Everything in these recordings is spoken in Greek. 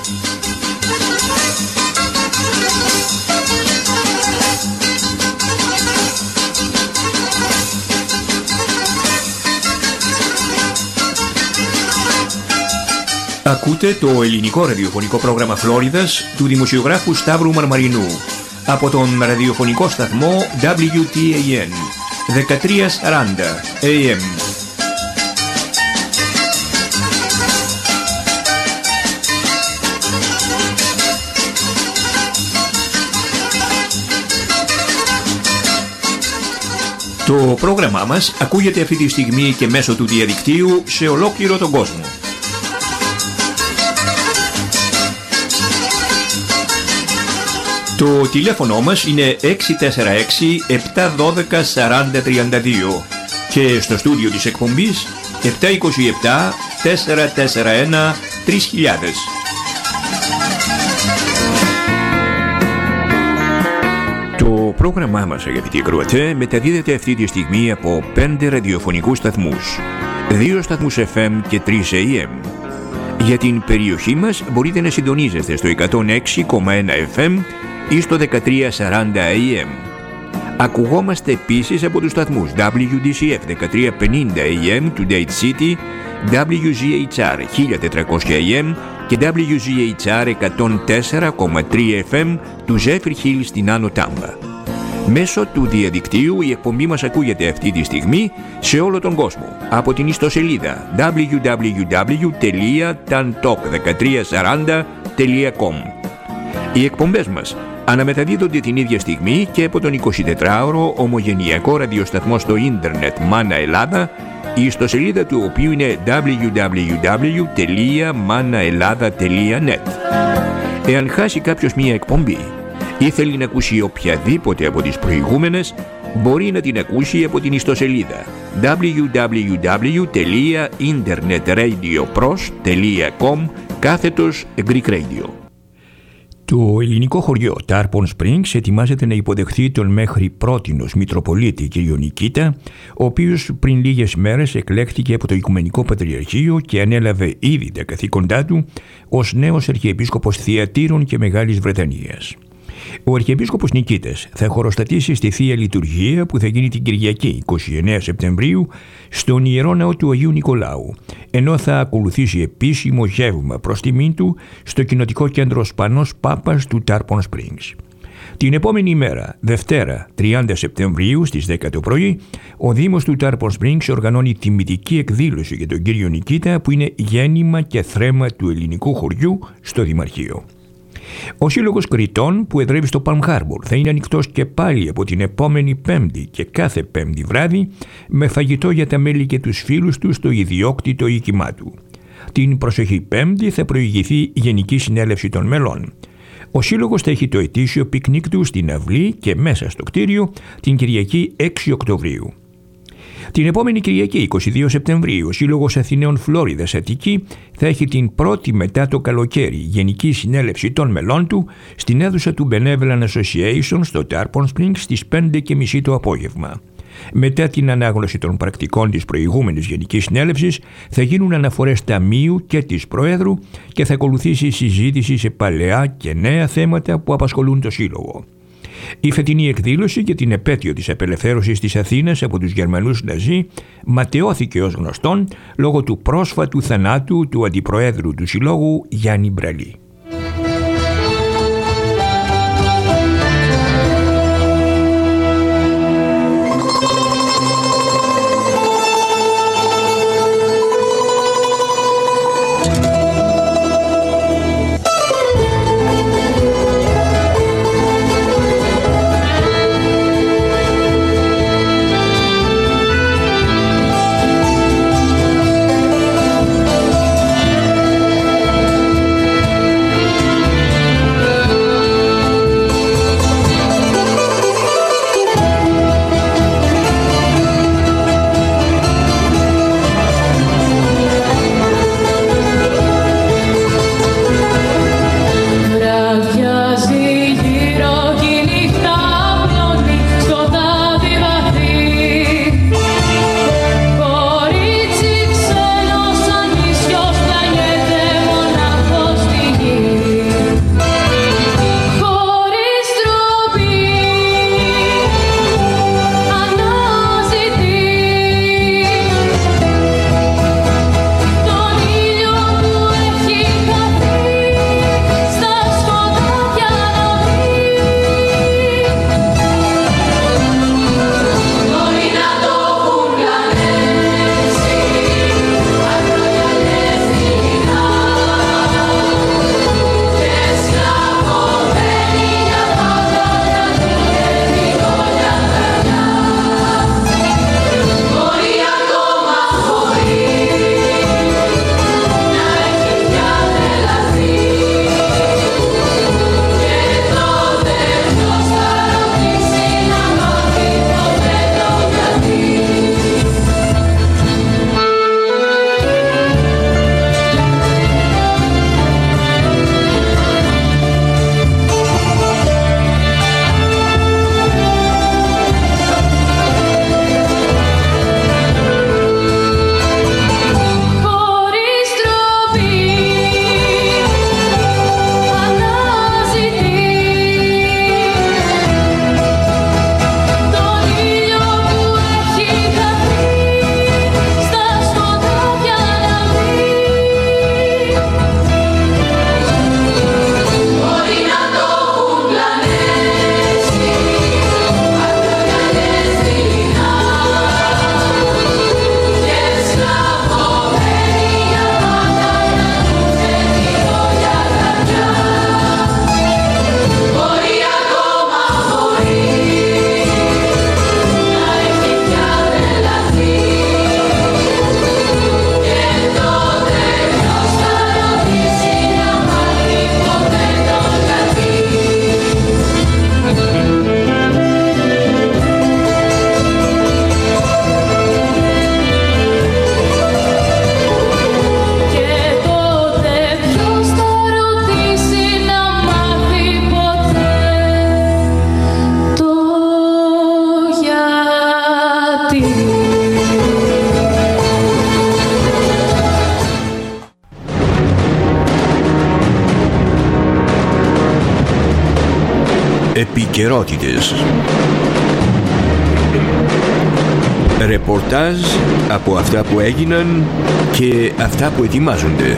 Ακούτε το ελληνικό ραδιοφωνικό πρόγραμμα Φλόριδας του δημοσιογράφου Σταύρου Μαρμαρινού από τον ραδιοφωνικό σταθμό WTAN 1340 AM. Το πρόγραμμά μας ακούγεται αυτή τη στιγμή και μέσω του διαδικτύου σε ολόκληρο τον κόσμο. Το τηλέφωνο μας είναι 646-712-4032 και στο στούντιο της εκπομπής 727-441-3000. Το πρόγραμμά μας, αγαπητοί ακροατές, μεταδίδεται αυτή τη στιγμή από 5 ραδιοφωνικούς σταθμούς, 2 σταθμούς FM και 3 AM. Για την περιοχή μας μπορείτε να συντονίζεστε στο 106,1 FM ή στο 1340 AM. Ακουγόμαστε επίσης από τους σταθμούς WDCF 1350 AM του Date City, WGHR 1400 AM και WGHR 104,3 FM του Zephyr Hill στην Άνω Τάμπα. Μέσω του διαδικτύου η εκπομπή μας ακούγεται αυτή τη στιγμή σε όλο τον κόσμο από την ιστοσελίδα www.tantalk1340.com. Οι εκπομπές μας αναμεταδίδονται την ίδια στιγμή και από τον 24ωρο ομογενειακό ραδιοσταθμό στο ίντερνετ Μάνα Ελλάδα, η ιστοσελίδα του οποίου είναι www.manaelada.net. Εάν χάσει κάποιος μία εκπομπή ή θέλει να ακούσει οποιαδήποτε από τις προηγούμενες, μπορεί να την ακούσει από την ιστοσελίδα www.internetradiopros.com/Greek Radio. Το ελληνικό χωριό Tarpon Springs ετοιμάζεται να υποδεχθεί τον μέχρι πρότινος Μητροπολίτη κ. Νικήτα, ο οποίος πριν λίγες μέρες εκλέχθηκε από το Οικουμενικό Πατριαρχείο και ανέλαβε ήδη τα καθήκοντά του ως νέος Αρχιεπίσκοπος Θειατήρων και Μεγάλης Βρετανίας. Ο Αρχιεπίσκοπος Νικήτας θα χωροστατήσει στη Θεία Λειτουργία που θα γίνει την Κυριακή 29 Σεπτεμβρίου στον Ιερό Ναό του Αγίου Νικολάου, ενώ θα ακολουθήσει επίσημο γεύμα προς τιμήν του στο Κοινοτικό Κέντρο Σπανός Πάπας του Tarpon Springs. Την επόμενη ημέρα, Δευτέρα 30 Σεπτεμβρίου στις 10 το πρωί, ο Δήμος του Tarpon Springs οργανώνει τιμητική εκδήλωση για τον κύριο Νικήτα που είναι γέννημα και θρέμα του ελληνικού χωριού στο Δημαρχείο. Ο Σύλλογος Κρητών που εδρεύει στο Palm Harbor θα είναι ανοιχτός και πάλι από την επόμενη Πέμπτη και κάθε Πέμπτη βράδυ με φαγητό για τα μέλη και τους φίλους του στο ιδιόκτητο οίκημά του. Την προσεχή Πέμπτη θα προηγηθεί η Γενική Συνέλευση των Μελών. Ο Σύλλογος θα έχει το ετήσιο πικνίκ του στην αυλή και μέσα στο κτίριο την Κυριακή 6 Οκτωβρίου. Την επόμενη Κυριακή, 22 Σεπτεμβρίου, ο Σύλλογος Αθηναίων Φλόριδας Αττική θα έχει την πρώτη μετά το καλοκαίρι Γενική Συνέλευση των Μελών του στην αίθουσα του Benevolent Association στο Tarpon Springs στις 5:30 το απόγευμα. Μετά την ανάγνωση των πρακτικών της προηγούμενης Γενικής Συνέλευσης θα γίνουν αναφορές ταμείου και της Προέδρου και θα ακολουθήσει συζήτηση σε παλαιά και νέα θέματα που απασχολούν το Σύλλογο. Η φετινή εκδήλωση για την επέτειο της απελευθέρωσης της Αθήνας από τους Γερμανούς Ναζί ματαιώθηκε ως γνωστόν λόγω του πρόσφατου θανάτου του Αντιπροέδρου του Συλλόγου Γιάννη Μπραλή. Επικαιρότητες. Ρεπορτάζ από αυτά που έγιναν και αυτά που ετοιμάζονται.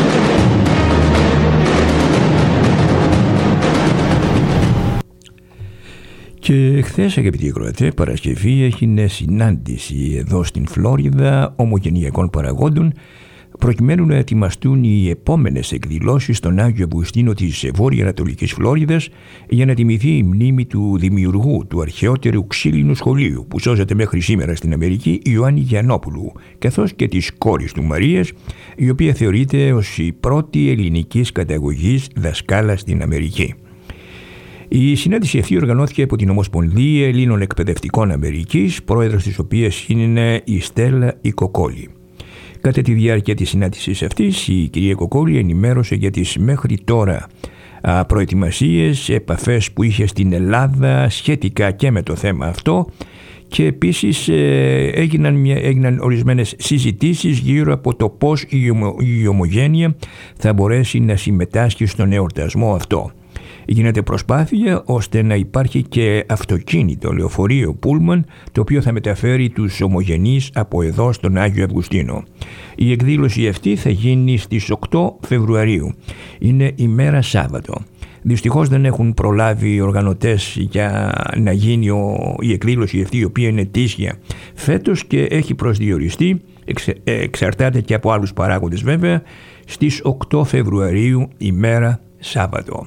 Και χθες, αγαπητοί ακροατές, Παρασκευή έγινε συνάντηση εδώ στην Φλόριδα ομογενειακών παραγόντων προκειμένου να ετοιμαστούν οι επόμενες εκδηλώσεις στον Άγιο Αυγουστίνο της Βόρεια-Ανατολικής Φλόριδας για να τιμηθεί η μνήμη του δημιουργού του αρχαιότερου ξύλινου σχολείου που σώζεται μέχρι σήμερα στην Αμερική, Ιωάννη Γιαννόπουλου, καθώς και της κόρης του Μαρίας, η οποία θεωρείται ως η πρώτη ελληνικής καταγωγής δασκάλα στην Αμερική. Η συνάντηση αυτή οργανώθηκε από την Ομοσπονδία Ελλήνων Εκπαιδευτικών Αμερικής, πρόεδρος της οποίας είναι η Στέλλα η Κοκόλη. Κατά τη διάρκεια της συνάντησης αυτής, η κυρία Κοκόλη ενημέρωσε για τις μέχρι τώρα προετοιμασίες, επαφές που είχε στην Ελλάδα σχετικά και με το θέμα αυτό, και επίσης έγιναν ορισμένες συζητήσεις γύρω από το πώς η ομογένεια θα μπορέσει να συμμετάσχει στον εορτασμό αυτό. Γίνεται προσπάθεια ώστε να υπάρχει και αυτοκίνητο λεωφορείο Πούλμαν, το οποίο θα μεταφέρει τους ομογενείς από εδώ στον Άγιο Αυγουστίνο. Η εκδήλωση αυτή θα γίνει στις 8 Φεβρουαρίου. Είναι ημέρα Σάββατο. Δυστυχώς δεν έχουν προλάβει οι οργανωτές για να γίνει η εκδήλωση αυτή, η οποία είναι ετήσια φέτος και έχει προσδιοριστεί, εξαρτάται και από άλλους παράγοντες βέβαια, στις 8 Φεβρουαρίου, ημέρα Σάββατο.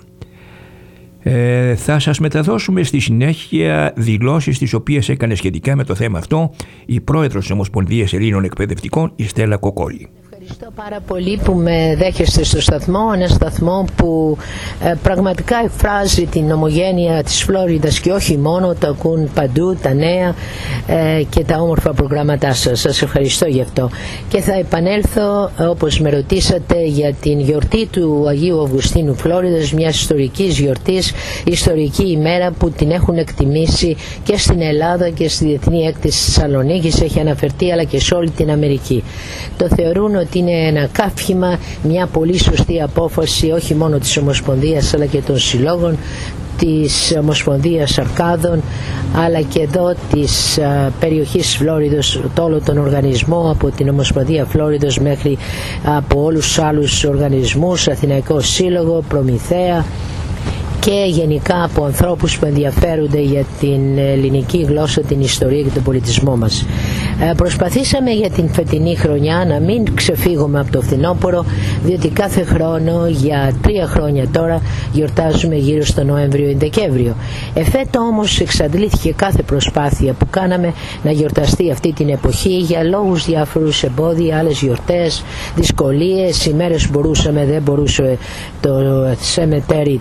Θα σας μεταδώσουμε στη συνέχεια δηλώσεις τις οποίες έκανε σχετικά με το θέμα αυτό η πρόεδρος της Ομοσπονδίας Ελλήνων Εκπαιδευτικών, η Στέλλα Κοκόλη. Ευχαριστώ πάρα πολύ που με δέχεστε στο σταθμό, ένα σταθμό που πραγματικά εκφράζει την ομογένεια της Φλόριδας και όχι μόνο, το ακούν παντού τα νέα και τα όμορφα προγράμματά σας. Σας ευχαριστώ γι' αυτό. Και θα επανέλθω, όπως με ρωτήσατε, για την γιορτή του Αγίου Αυγουστίνου Φλόριδας, μιας ιστορικής γιορτής, ιστορική ημέρα που την έχουν εκτιμήσει και στην Ελλάδα και στη Διεθνή Έκθεση της Θεσσαλονίκης, έχει αναφερθεί, αλλά και σε όλη την Αμερική. Το θεωρούν ότι είναι ένα κάφημα, μια πολύ σωστή απόφαση όχι μόνο της Ομοσπονδίας αλλά και των συλλόγων της Ομοσπονδίας Αρκάδων, αλλά και εδώ της περιοχής Φλόριδος, το όλο τον οργανισμό, από την Ομοσπονδία Φλόριδος μέχρι από όλους τους άλλους οργανισμούς, Αθηναϊκό Σύλλογο, Προμηθέα, και γενικά από ανθρώπους που ενδιαφέρονται για την ελληνική γλώσσα, την ιστορία και τον πολιτισμό μας. Προσπαθήσαμε για την φετινή χρονιά να μην ξεφύγουμε από το φθινόπωρο, διότι κάθε χρόνο για 3 χρόνια τώρα γιορτάζουμε γύρω στο Νοέμβριο ή Δεκέμβριο. Εφέτο όμως εξαντλήθηκε κάθε προσπάθεια που κάναμε να γιορταστεί αυτή την εποχή για λόγους διάφορους, εμπόδια, άλλες γιορτές, δυσκολίες, οι μέρες που μπορούσαμε δεν μπορούσε το σεμετέρι,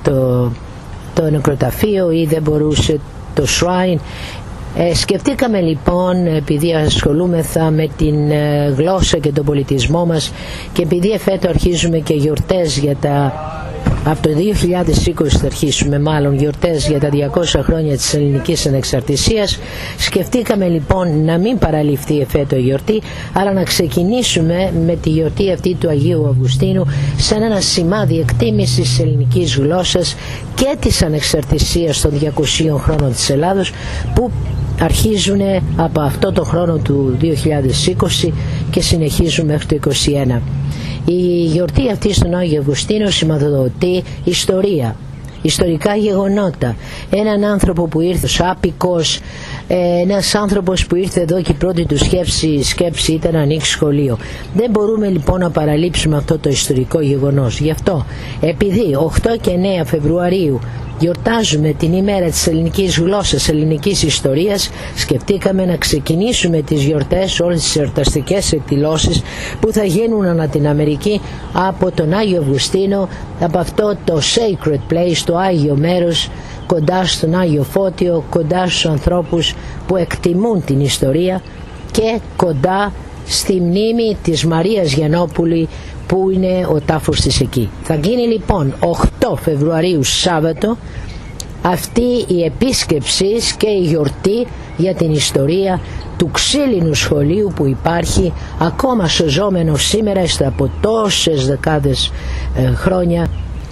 το νεκροταφείο, ή δεν μπορούσε το shrine. Σκεφτήκαμε λοιπόν, επειδή ασχολούμεθα με την γλώσσα και τον πολιτισμό μας και επειδή εφέτο αρχίζουμε και γιορτές για από το 2020 θα αρχίσουμε μάλλον γιορτές για τα 200 χρόνια της ελληνικής ανεξαρτησίας, σκεφτήκαμε λοιπόν να μην παραλειφθεί εφέτο η γιορτή, αλλά να ξεκινήσουμε με τη γιορτή αυτή του Αγίου Αυγουστίνου σαν ένα σημάδι εκτίμησης της ελληνικής γλώσσας και της ανεξαρτησίας των 200 χρόνων της Ελλάδος, που αρχίζουν από αυτό το χρόνο του 2020 και συνεχίζουν μέχρι το 2021. Η γιορτή αυτή στον Άγιο Αυγουστίνο σηματοδοτεί ιστορία, ιστορικά γεγονότα. Έναν άνθρωπο που ήρθε ως άπικος, ένας άνθρωπος που ήρθε εδώ και η πρώτη του σκέψη ήταν να ανοίξει σχολείο. Δεν μπορούμε λοιπόν να παραλείψουμε αυτό το ιστορικό γεγονός. Γι' αυτό, επειδή 8 και 9 Φεβρουαρίου γιορτάζουμε την ημέρα της ελληνικής γλώσσας, ελληνικής ιστορίας, σκεφτήκαμε να ξεκινήσουμε τις γιορτές, όλες τις εορταστικές εκδηλώσεις που θα γίνουν ανά την Αμερική από τον Άγιο Αυγουστίνο, από αυτό το sacred place, το Άγιο μέρος, κοντά στον Άγιο Φώτιο, κοντά στους ανθρώπους που εκτιμούν την ιστορία και κοντά στη μνήμη της Μαρίας Γιαννόπουλη, που είναι ο τάφος της εκεί. Θα γίνει λοιπόν 8 Φεβρουαρίου Σάββατο αυτή η επίσκεψη και η γιορτή για την ιστορία του ξύλινου σχολείου που υπάρχει ακόμα σωζόμενο σήμερα από τόσες δεκάδες χρόνια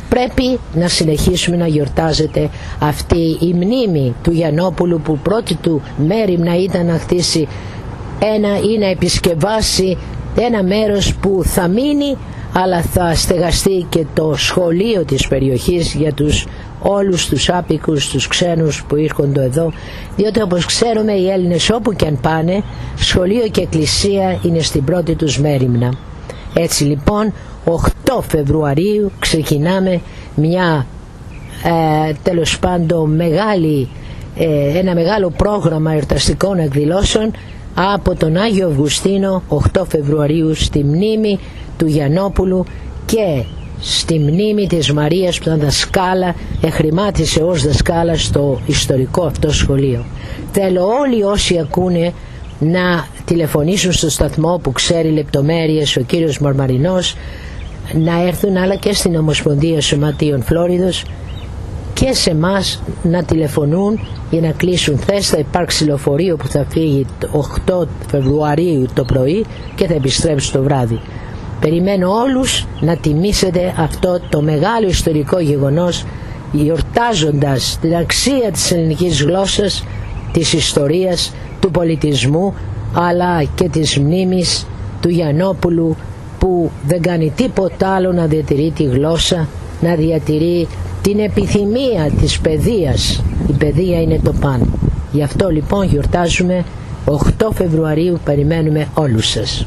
πρέπει να συνεχίσουμε να γιορτάζεται αυτή η μνήμη του Γιαννόπουλου, που πρώτη του μέριμνα ήταν να χτίσει ή να επισκευάσει ένα μέρος που θα μείνει, αλλά θα στεγαστεί και το σχολείο της περιοχής για όλους τους άπικους, τους ξένους που ήρχονται εδώ, διότι όπως ξέρουμε οι Έλληνες όπου και αν πάνε, σχολείο και εκκλησία είναι στην πρώτη τους μέριμνα. Έτσι λοιπόν 8 Φεβρουαρίου ξεκινάμε μια τέλος πάντων ένα μεγάλο πρόγραμμα εορταστικών εκδηλώσεων από τον Άγιο Αυγουστίνο 8 Φεβρουαρίου στη μνήμη του Γιαννόπουλου και στη μνήμη της Μαρίας που ήταν δασκάλα, εχρημάτισε ως δασκάλα στο ιστορικό αυτό σχολείο. Θέλω όλοι όσοι ακούνε να τηλεφωνήσουν στο σταθμό που ξέρει λεπτομέρειες ο κύριος Μαρμαρινός, να έρθουν, αλλά και στην Ομοσπονδία Σωματείων Φλόριδος και σε εμάς να τηλεφωνούν για να κλείσουν θέσεις. Θα υπάρξει λεωφορείο που θα φύγει 8 Φεβρουαρίου το πρωί και θα επιστρέψει το βράδυ. Περιμένω όλους να τιμήσετε αυτό το μεγάλο ιστορικό γεγονός, γιορτάζοντας την αξία της ελληνικής γλώσσας, της ιστορίας, του πολιτισμού, αλλά και της μνήμης του Γιαννόπουλου, που δεν κάνει τίποτα άλλο να διατηρεί τη γλώσσα, να διατηρεί την επιθυμία της παιδείας. Η παιδεία είναι το πάνω. Γι' αυτό λοιπόν γιορτάζουμε 8 Φεβρουαρίου, περιμένουμε όλους σας.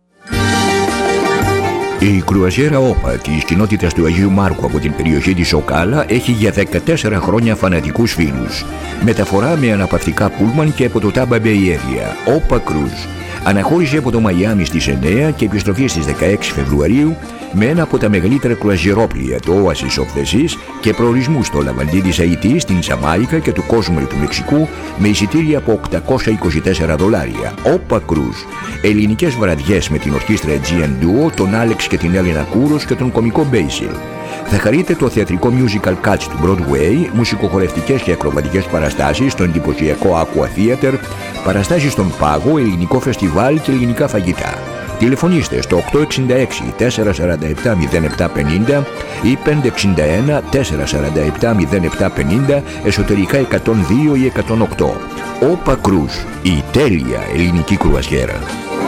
Η κρουαζιέρα ΟΠΑ της κοινότητας του Αγίου Μάρκου από την περιοχή της Οκάλα έχει για 14 χρόνια φανατικούς φίλους. Μεταφορά με αναπαυτικά πούλμαν και από το Tampa Bay Area. ΟΠΑ Cruise. Αναχώρησε από το Μαϊάμι στις 9 και επιστροφή στις 16 Φεβρουαρίου με ένα από τα μεγαλύτερα κρουαζιερόπλοια, το Oasis of the Seas, και προορισμού στο Λαβαντί της Αϊτή, στην Τζαμάικα και του Κόσμου του Μεξικού με εισιτήρια από $824. ΟΠΑ Cruise. Ελληνικές βραδιές με την ορχήστρα Aegean Duo, τον Άλεξ και την Έλληνα Κούρος και τον κωμικό Μπέισιλ. Θα χαρείτε το θεατρικό musical Cats του Broadway, μουσικοχορευτικές και ακροβατικές παραστάσεις στο εντυπωσιακό Aqua Theater, παραστάσεις στον Πάγο, ελληνικό φεστιβάλ και ελληνικά φαγητά. Τηλεφωνήστε στο 866-447-0750 ή 561-447-0750, εσωτερικά 102 ή 108. ΟΠΑ Cruise, η τέλεια ελληνική κρουαζιέρα.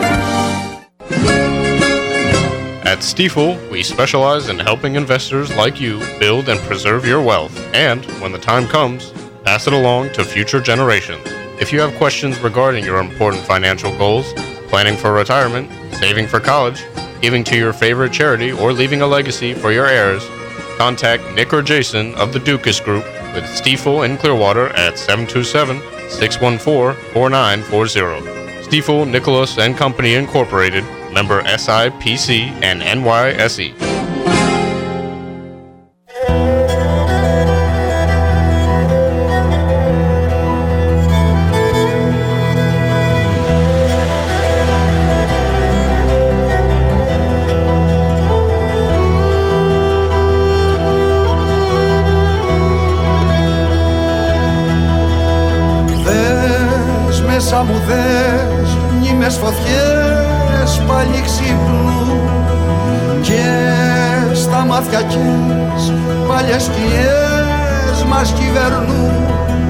At Stifel, we specialize in helping investors like you build and preserve your wealth, and, when the time comes, pass it along to future generations. If you have questions regarding your important financial goals, planning for retirement, saving for college, giving to your favorite charity, or leaving a legacy for your heirs, contact Nick or Jason of the Dukas Group with Stifel in Clearwater at 727-614-4940. Stifel, Nicholas and Company Incorporated, member SIPC and NYSE. Μέσα μου δες μνήμες φωτιές πάλι ξύπνου και στα μάτια κες παλιές σκιές μας κυβερνούν.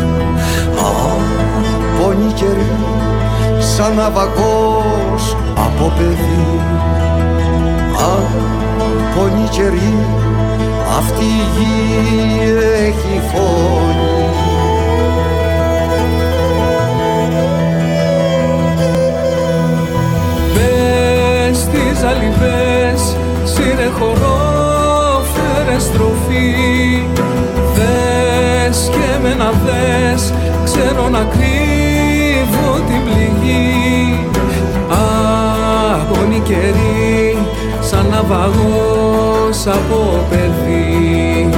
Πόνοι καιροί σαν ναυαγός από παιδί. Πόνοι καιροί αυτή η γη έχει φωνή. Στις αλυβές σύρε χορό, φέρε στροφή. Δες και εμένα δες, ξέρω να κρύβω την πληγή. Αγώνη καιρή, σαν ναυαγός από παιδί.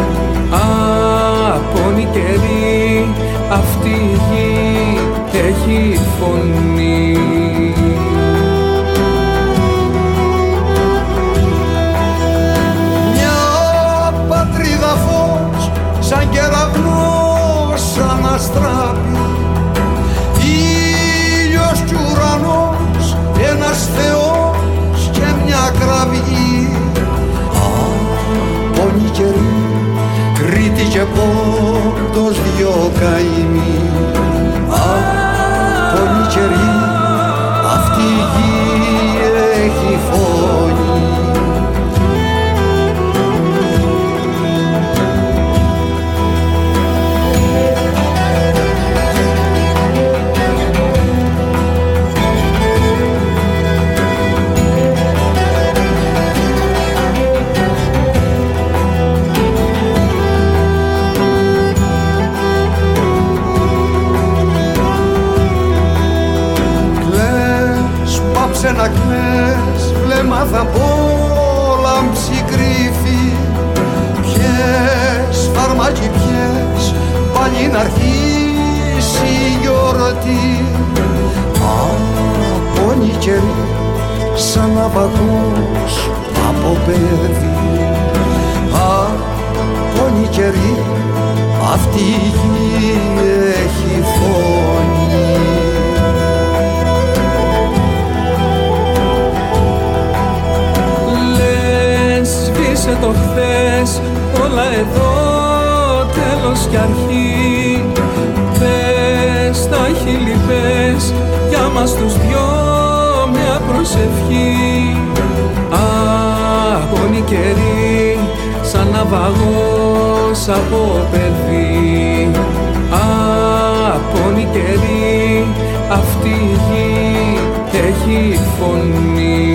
Αγώνη καιρή, αυτή η γη έχει φωνή. Σαν κεραυνός αναστράπει, ήλιος κι ουρανός, ένας Θεός και μια κραυγή. Πόνοι καιροί και πόντος δυο καημοί. Πολύ καιρή αυτή η γη έχει φωνή. Να κλαις, βλέμμα θα πόλαμψη κρύφη. Πιες, φαρμάκι πιες, πάλι να αρχίσει η γιορτή. Πόνοι καιροί, σαν ναυαγός από παιδί. Πόνοι καιροί, αυτή η γη έχει φωνή. Σβήσε το χθες, όλα εδώ τέλος κι αρχή. Πες τα χείλη πες, για μας τους δυο μια προσευχή. Αγώνη καιρή, σαν ναυαγός από παιδί. Αγώνη καιρή, αυτή η γη έχει φωνή.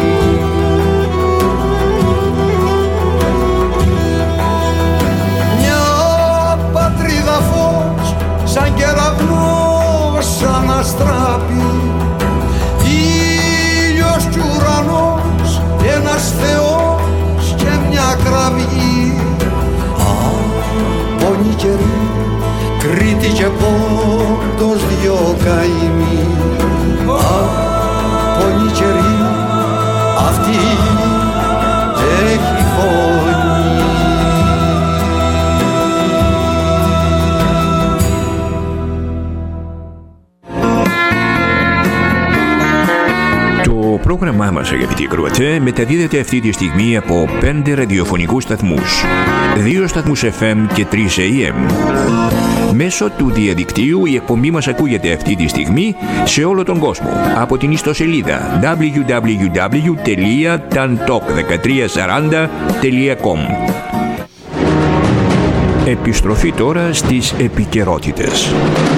Σαν κεραυνός αναστράπει, ήλιος κι ουρανός, ένας Θεός και μια κραυγή. Πόνοι καιροί, Κρήτη και πόντος δυο καημοί. Πόνοι καιροί, αυτή έχει φωνή. Το πρόγραμμά μας, αγαπητοί ακροατές, μεταδίδεται αυτή τη στιγμή από 5 ραδιοφωνικούς σταθμούς, 2 σταθμούς FM και 3 AM. Μέσω του διαδικτύου η εκπομπή μας ακούγεται αυτή τη στιγμή σε όλο τον κόσμο από την ιστοσελίδα www.tantalk1340.com. Επιστροφή τώρα στις επικαιρότητες.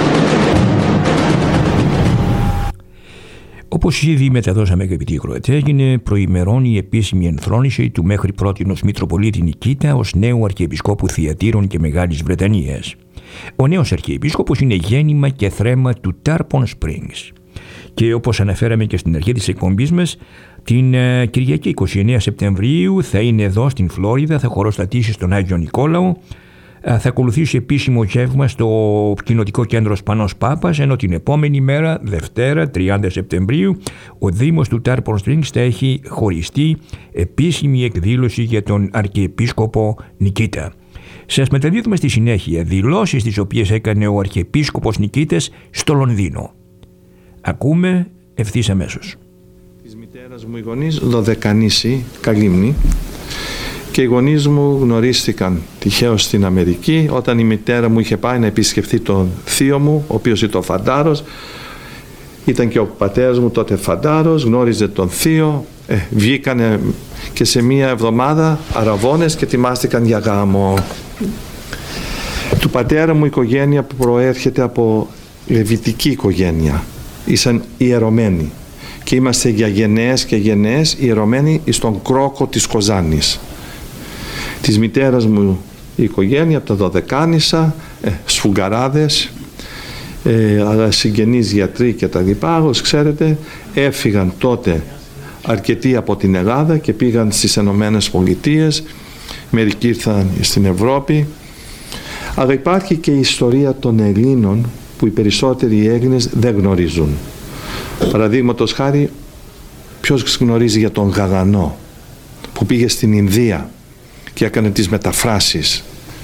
Όπως ήδη μεταδώσαμε, αγαπητοί ακροατές, έγινε προημερών η επίσημη ενθρόνηση του μέχρι πρότινος Μητροπολίτη Νικήτα ως νέου Αρχιεπισκόπου Θειατήρων και Μεγάλης Βρετανίας. Ο νέος Αρχιεπίσκοπος είναι γέννημα και θρέμα του Tarpon Springs. Και όπως αναφέραμε και στην αρχή της εκπομπής μας, την Κυριακή 29 Σεπτεμβρίου θα είναι εδώ στην Φλόριδα, θα χωροστατήσει στον Άγιο Νικόλαο. Θα ακολουθήσει επίσημο γεύμα στο κοινοτικό κέντρο Σπανός Πάπας, ενώ την επόμενη μέρα, Δευτέρα 30 Σεπτεμβρίου, ο Δήμος του Tarpon Springs θα έχει χωριστή επίσημη εκδήλωση για τον Αρχιεπίσκοπο Νικήτα. Σας μεταδίδουμε στη συνέχεια δηλώσεις τις οποίες έκανε ο Αρχιεπίσκοπος Νικήτας στο Λονδίνο. Ακούμε ευθύς αμέσως. Της μητέρας μου οι γονείς Δωδεκανήσι, Καλύμνη, και οι γονείς μου γνωρίστηκαν τυχαίως στην Αμερική όταν η μητέρα μου είχε πάει να επισκεφθεί τον θείο μου, ο οποίος ήταν φαντάρος. Ήταν και ο πατέρας μου τότε φαντάρος, γνώριζε τον θείο, βγήκανε και σε μία εβδομάδα αραβώνες και ετοιμάστηκαν για γάμο. Του πατέρα μου η οικογένεια προέρχεται από λεβιτική οικογένεια, ήσαν ιερωμένοι και είμαστε για γενναίες και γενναίες ιερωμένοι στον κρόκο της Κοζάνης. Της μητέρας μου η οικογένεια από τα Δωδεκάνησα, σφουγγαράδες, αλλά συγγενείς γιατροί και τα λοιπά, όπως ξέρετε, έφυγαν τότε αρκετοί από την Ελλάδα και πήγαν στις Ηνωμένες Πολιτείες, μερικοί ήρθαν στην Ευρώπη, αλλά υπάρχει και η ιστορία των Ελλήνων που οι περισσότεροι Έλληνες δεν γνωρίζουν. Παραδείγματος χάρη, ποιος γνωρίζει για τον Γαγανό που πήγε στην Ινδία και έκανε τις μεταφράσεις?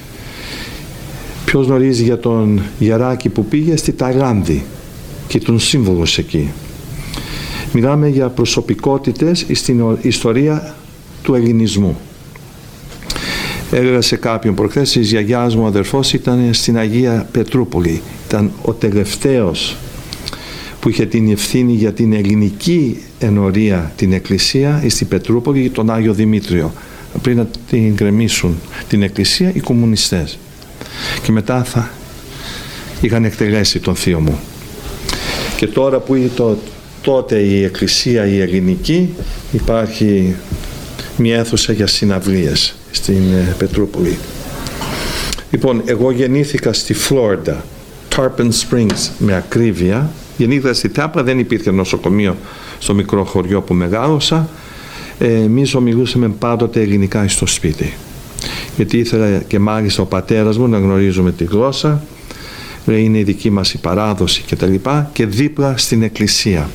Ποιος γνωρίζει για τον Γεράκη που πήγε στη Ταϊλάνδη και τον σύμβολος εκεί? Μιλάμε για προσωπικότητες στην ιστορία του ελληνισμού. Έλεγα σε κάποιον προχθές, της γιαγιάς μου ο αδερφός ήταν στην Αγία Πετρούπολη. Ήταν ο τελευταίος που είχε την ευθύνη για την ελληνική ενορία την εκκλησία στην Πετρούπολη, τον Άγιο Δημήτριο, πριν να την γκρεμίσουν την εκκλησία οι κομμουνιστές. Και μετά είχαν εκτελέσει τον θείο μου. Και τώρα που τότε η εκκλησία η ελληνική, υπάρχει μια αίθουσα για συναυλίες στην Πετρούπολη. Λοιπόν, εγώ γεννήθηκα στη Φλόριντα, Tarpon Springs με ακρίβεια. Γεννήθηκα στη Τάπα, δεν υπήρχε νοσοκομείο στο μικρό χωριό που μεγάλωσα. Εμείς ομιλούσαμε πάντοτε ελληνικά στο σπίτι. Γιατί ήθελα και μάλιστα ο πατέρας μου να γνωρίζουμε τη γλώσσα. Είναι η δική μας η παράδοση κτλ. Και δίπλα στην εκκλησία.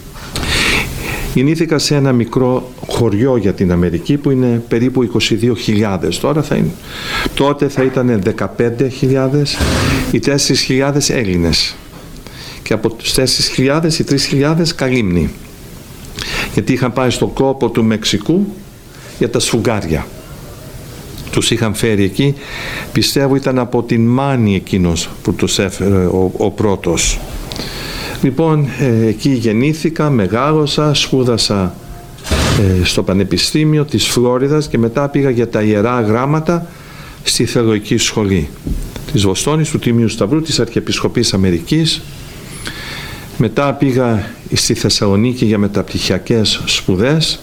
Γεννήθηκα σε ένα μικρό χωριό για την Αμερική που είναι περίπου 22.000. Τότε θα ήταν 15.000 ή 4.000 Έλληνες. Και από τους 4.000 ή 3.000 καλύμνοι. Γιατί είχαν πάει στον κόπο του Μεξικού για τα σφουγγάρια. Τους είχαν φέρει εκεί. Πιστεύω ήταν από την Μάνη εκείνος που τους έφερε ο πρώτος. Λοιπόν, εκεί γεννήθηκα, μεγάλωσα, σπούδασα στο Πανεπιστήμιο της Φλόριδας και μετά πήγα για τα Ιερά Γράμματα στη Θεολογική Σχολή της Βοστόνης, του Τιμίου Σταυρού, της Αρχιεπισκοπής Αμερικής. Μετά πήγα στη Θεσσαλονίκη για μεταπτυχιακές σπουδές.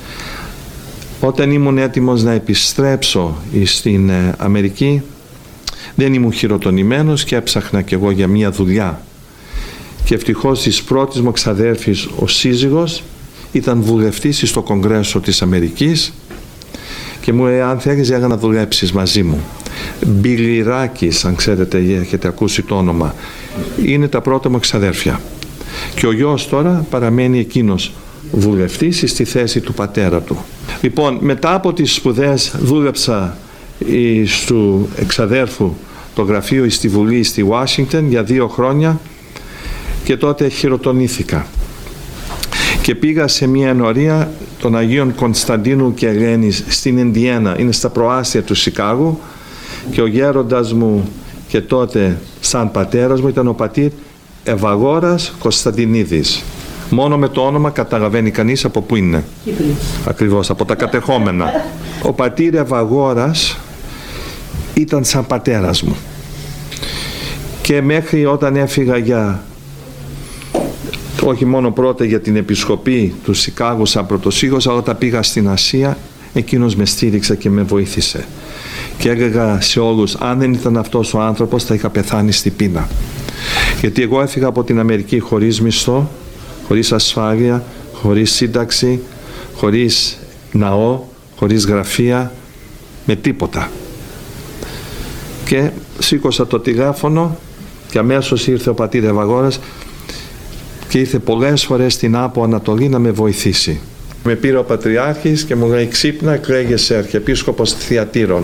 Όταν ήμουν έτοιμος να επιστρέψω στην Αμερική, δεν ήμουν χειροτονημένος και έψαχνα κι εγώ για μια δουλειά. Και ευτυχώς της πρώτης μου εξαδέρφης ο σύζυγος ήταν βουλευτής στο Κογκρέσο της Αμερικής και μου λέει, αν θέλεις για να δουλέψεις μαζί μου. Μπιλιράκης, αν ξέρετε, έχετε ακούσει το όνομα, είναι τα πρώτα μου εξαδέρφια. Και ο γιος τώρα παραμένει εκείνος βουλευτής στη θέση του πατέρα του. Λοιπόν, μετά από τις σπουδές δούλεψα στο εξαδέρφου το γραφείο στη Βουλή στη Ουάσιγκτον για 2 χρόνια και τότε χειροτονήθηκα. Και πήγα σε μια ενορία των Αγίων Κωνσταντίνου και Ελένης στην Ινδιένα, είναι στα προάστια του Σικάγου, και ο γέροντας μου και τότε σαν πατέρας μου ήταν ο πατήρ Ευαγόρας Κωνσταντινίδης. Μόνο με το όνομα καταλαβαίνει κανείς από πού είναι. Ακριβώς, από τα κατεχόμενα. Ο πατήρ Ευαγόρας ήταν σαν πατέρας μου. Και μέχρι όταν έφυγα όχι μόνο πρώτα για την επισκοπή του Σικάγου σαν πρωτοσύγος, αλλά όταν πήγα στην Ασία, εκείνος με στήριξε και με βοήθησε. Και έλεγα σε όλους, αν δεν ήταν αυτός ο άνθρωπος θα είχα πεθάνει στη πείνα. Γιατί εγώ έφυγα από την Αμερική χωρίς μισθό, χωρίς ασφάλεια, χωρίς σύνταξη, χωρίς ναό, χωρίς γραφεία, με τίποτα. Και σήκωσα το τηλέφωνο και αμέσως ήρθε ο πατήρ Ευαγόρας και ήρθε πολλές φορές στην Άπο Ανατολή να με βοηθήσει. Με πήρε ο Πατριάρχης και μου λέει, ξύπνα, εκλέγεσαι Αρχιεπίσκοπος Θειατήρων.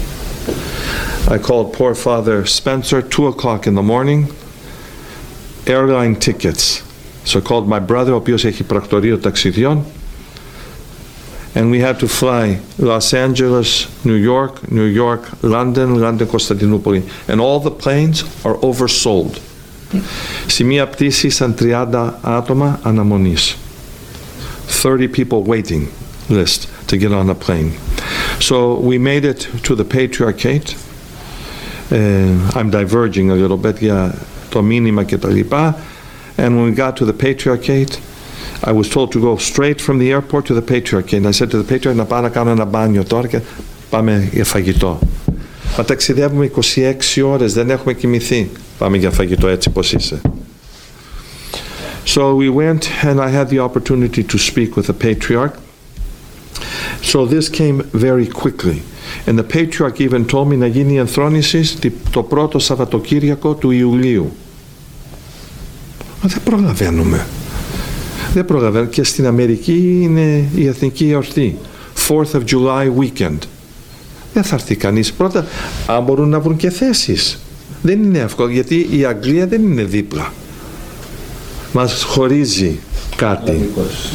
I called poor Father Spencer, 2 o'clock in the morning, airline tickets. So I called my brother, ο οποίος έχει πρακτορείο ταξιδιών, and we had to fly Los Angeles, New York, New York, London, London, Κωνσταντινούπολη. And all the planes are oversold. Σε μία πτήση ήταν 30 άτομα αναμονής. 30 people waiting list to get on a plane. So we made it to the Patriarchate. I'm diverging a little bit για το μήνυμα και τα λοιπά. And when we got to the Patriarchate, I was told to go straight from the airport to the Patriarchate. And I said to the Patriarchate, να πάω να κάνω ένα μπάνιο τώρα και πάμε για φαγητό. Μα ταξιδεύουμε 26 ώρες, δεν έχουμε κοιμηθεί. Πάμε για φαγητό, έτσι πως είσαι. So we went and I had the opportunity to speak with the Patriarch. So this came very quickly. And the Patriarch even told me να γίνει η ενθρόνηση το πρώτο Σαββατοκύριακο του Ιουλίου. Μα δεν προλαβαίνουμε. Δεν προλαβαίνουμε. Και στην Αμερική είναι η εθνική εορτή. 4th of July weekend. Δεν θα έρθει κανείς. Πρώτα, αν μπορούν να βρουν και θέσεις. Δεν είναι εύκολο, γιατί η Αγγλία δεν είναι δίπλα. Μας χωρίζει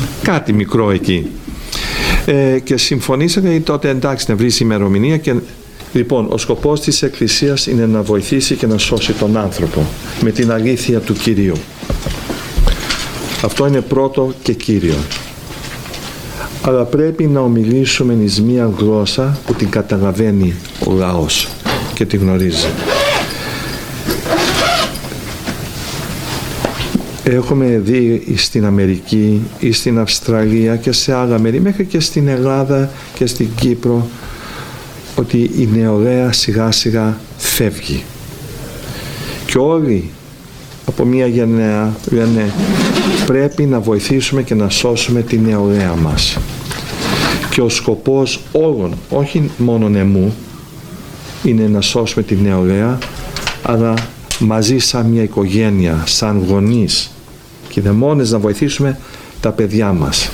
κάτι μικρό εκεί. Και συμφωνήσαμε τότε, εντάξει, να βρεις ημερομηνία, και Λοιπόν, ο σκοπός της Εκκλησίας είναι να βοηθήσει και να σώσει τον άνθρωπο με την αλήθεια του Κυρίου. Αυτό είναι πρώτο και κύριο. Αλλά πρέπει να ομιλήσουμε εις μία γλώσσα που την καταλαβαίνει ο λαός και τη γνωρίζει. Έχουμε δει στην Αμερική ή στην Αυστραλία και σε άλλα μέρη, μέχρι και στην Ελλάδα και στην Κύπρο, ότι η νεολαία σιγά σιγά φεύγει. Και όλοι από μία γενναία λένε πρέπει να βοηθήσουμε και να σώσουμε τη νεολαία μας. Και ο σκοπός όλων, όχι μόνο εμού, είναι να σώσουμε τη νεολαία, αλλά μαζί σαν μια οικογένεια, σαν γονείς και δαιμόνες να βοηθήσουμε τα παιδιά μας.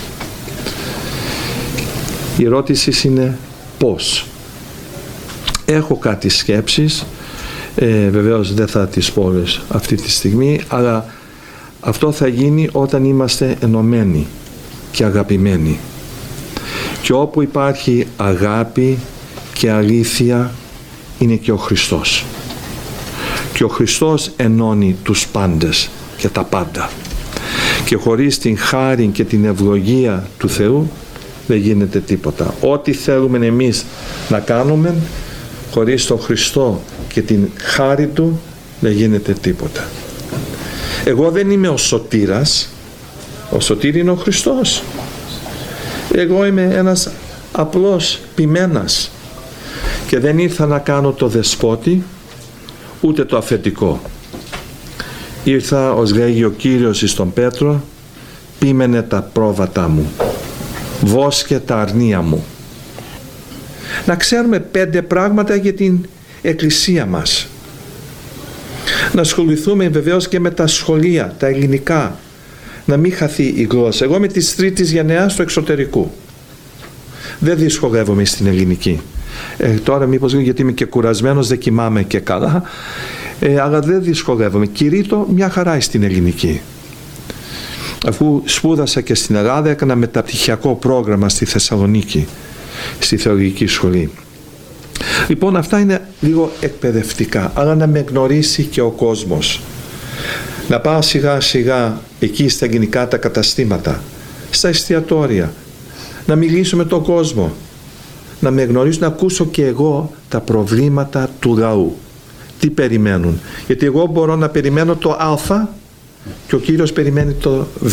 Η ερώτηση είναι πώς. Έχω κάτι σκέψεις, βεβαίως δεν θα τις πω όλες αυτή τη στιγμή, αλλά αυτό θα γίνει όταν είμαστε ενωμένοι και αγαπημένοι. Και όπου υπάρχει αγάπη και αλήθεια είναι και ο Χριστός. Και ο Χριστός ενώνει τους πάντες και τα πάντα. Και χωρίς την χάρη και την ευλογία του Θεού δεν γίνεται τίποτα. Ό,τι θέλουμε εμείς να κάνουμε, χωρίς τον Χριστό και την χάρη Του δεν γίνεται τίποτα. Εγώ δεν είμαι ο σωτήρας. Ο σωτήρ είναι ο Χριστός. Εγώ είμαι ένας απλός ποιμένας και δεν ήρθα να κάνω το δεσπότη ούτε το αφεντικό. Ήρθα, ως λέγει ο Κύριος εις τον Πέτρο, πίμενε τα πρόβατά μου, βόσκε τα αρνία μου. Να ξέρουμε 5 πράγματα για την Εκκλησία μας. Να ασχοληθούμε βεβαίως και με τα σχολεία, τα ελληνικά, να μην χαθεί η γλώσσα. Εγώ είμαι της 3ης γενεάς του εξωτερικού. Δεν δυσκολεύομαι στην ελληνική. Τώρα μήπως γιατί είμαι και κουρασμένος, δεν κοιμάμαι και καλά, αλλά δεν δυσκολεύομαι. Κηρύττω μια χαρά στην ελληνική. Αφού σπούδασα και στην Ελλάδα, έκανα μεταπτυχιακό πρόγραμμα στη Θεσσαλονίκη, στη Θεολογική Σχολή. Λοιπόν, αυτά είναι λίγο εκπαιδευτικά, αλλά να με γνωρίσει και ο κόσμος. Να πάω σιγά σιγά εκεί στα ελληνικά τα καταστήματα, στα εστιατόρια, να μιλήσω με τον κόσμο, να με γνωρίσω, να ακούσω και εγώ τα προβλήματα του λαού. Τι περιμένουν. Γιατί εγώ μπορώ να περιμένω το Α και ο Κύριος περιμένει το Β.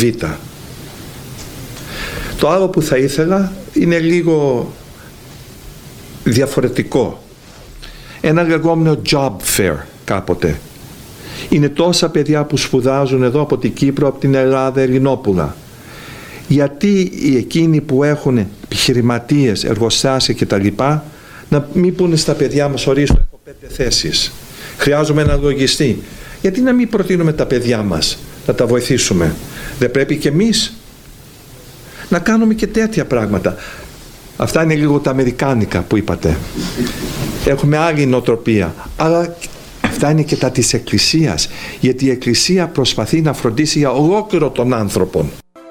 Το άλλο που θα ήθελα είναι λίγο διαφορετικό. Ένα λεγόμενο job fair κάποτε. Είναι τόσα παιδιά που σπουδάζουν εδώ από την Κύπρο, από την Ελλάδα, Ελληνόπουλα. Γιατί εκείνοι που έχουν επιχειρηματίες, εργοστάσια κτλ. Να μην πούνε στα παιδιά μας, ορίστε, έχω 5 θέσεις. Χρειάζομαι ένα λογιστή. Γιατί να μην προτείνουμε τα παιδιά μας, να τα βοηθήσουμε. Δεν πρέπει και εμείς να κάνουμε και τέτοια πράγματα. Αυτά είναι λίγο τα αμερικάνικα που είπατε. Έχουμε άλλη νοοτροπία. Αλλά αυτά είναι και τα της Εκκλησίας. Γιατί η Εκκλησία προσπαθεί να φροντίσει για ολόκληρο τον άνθρωπο.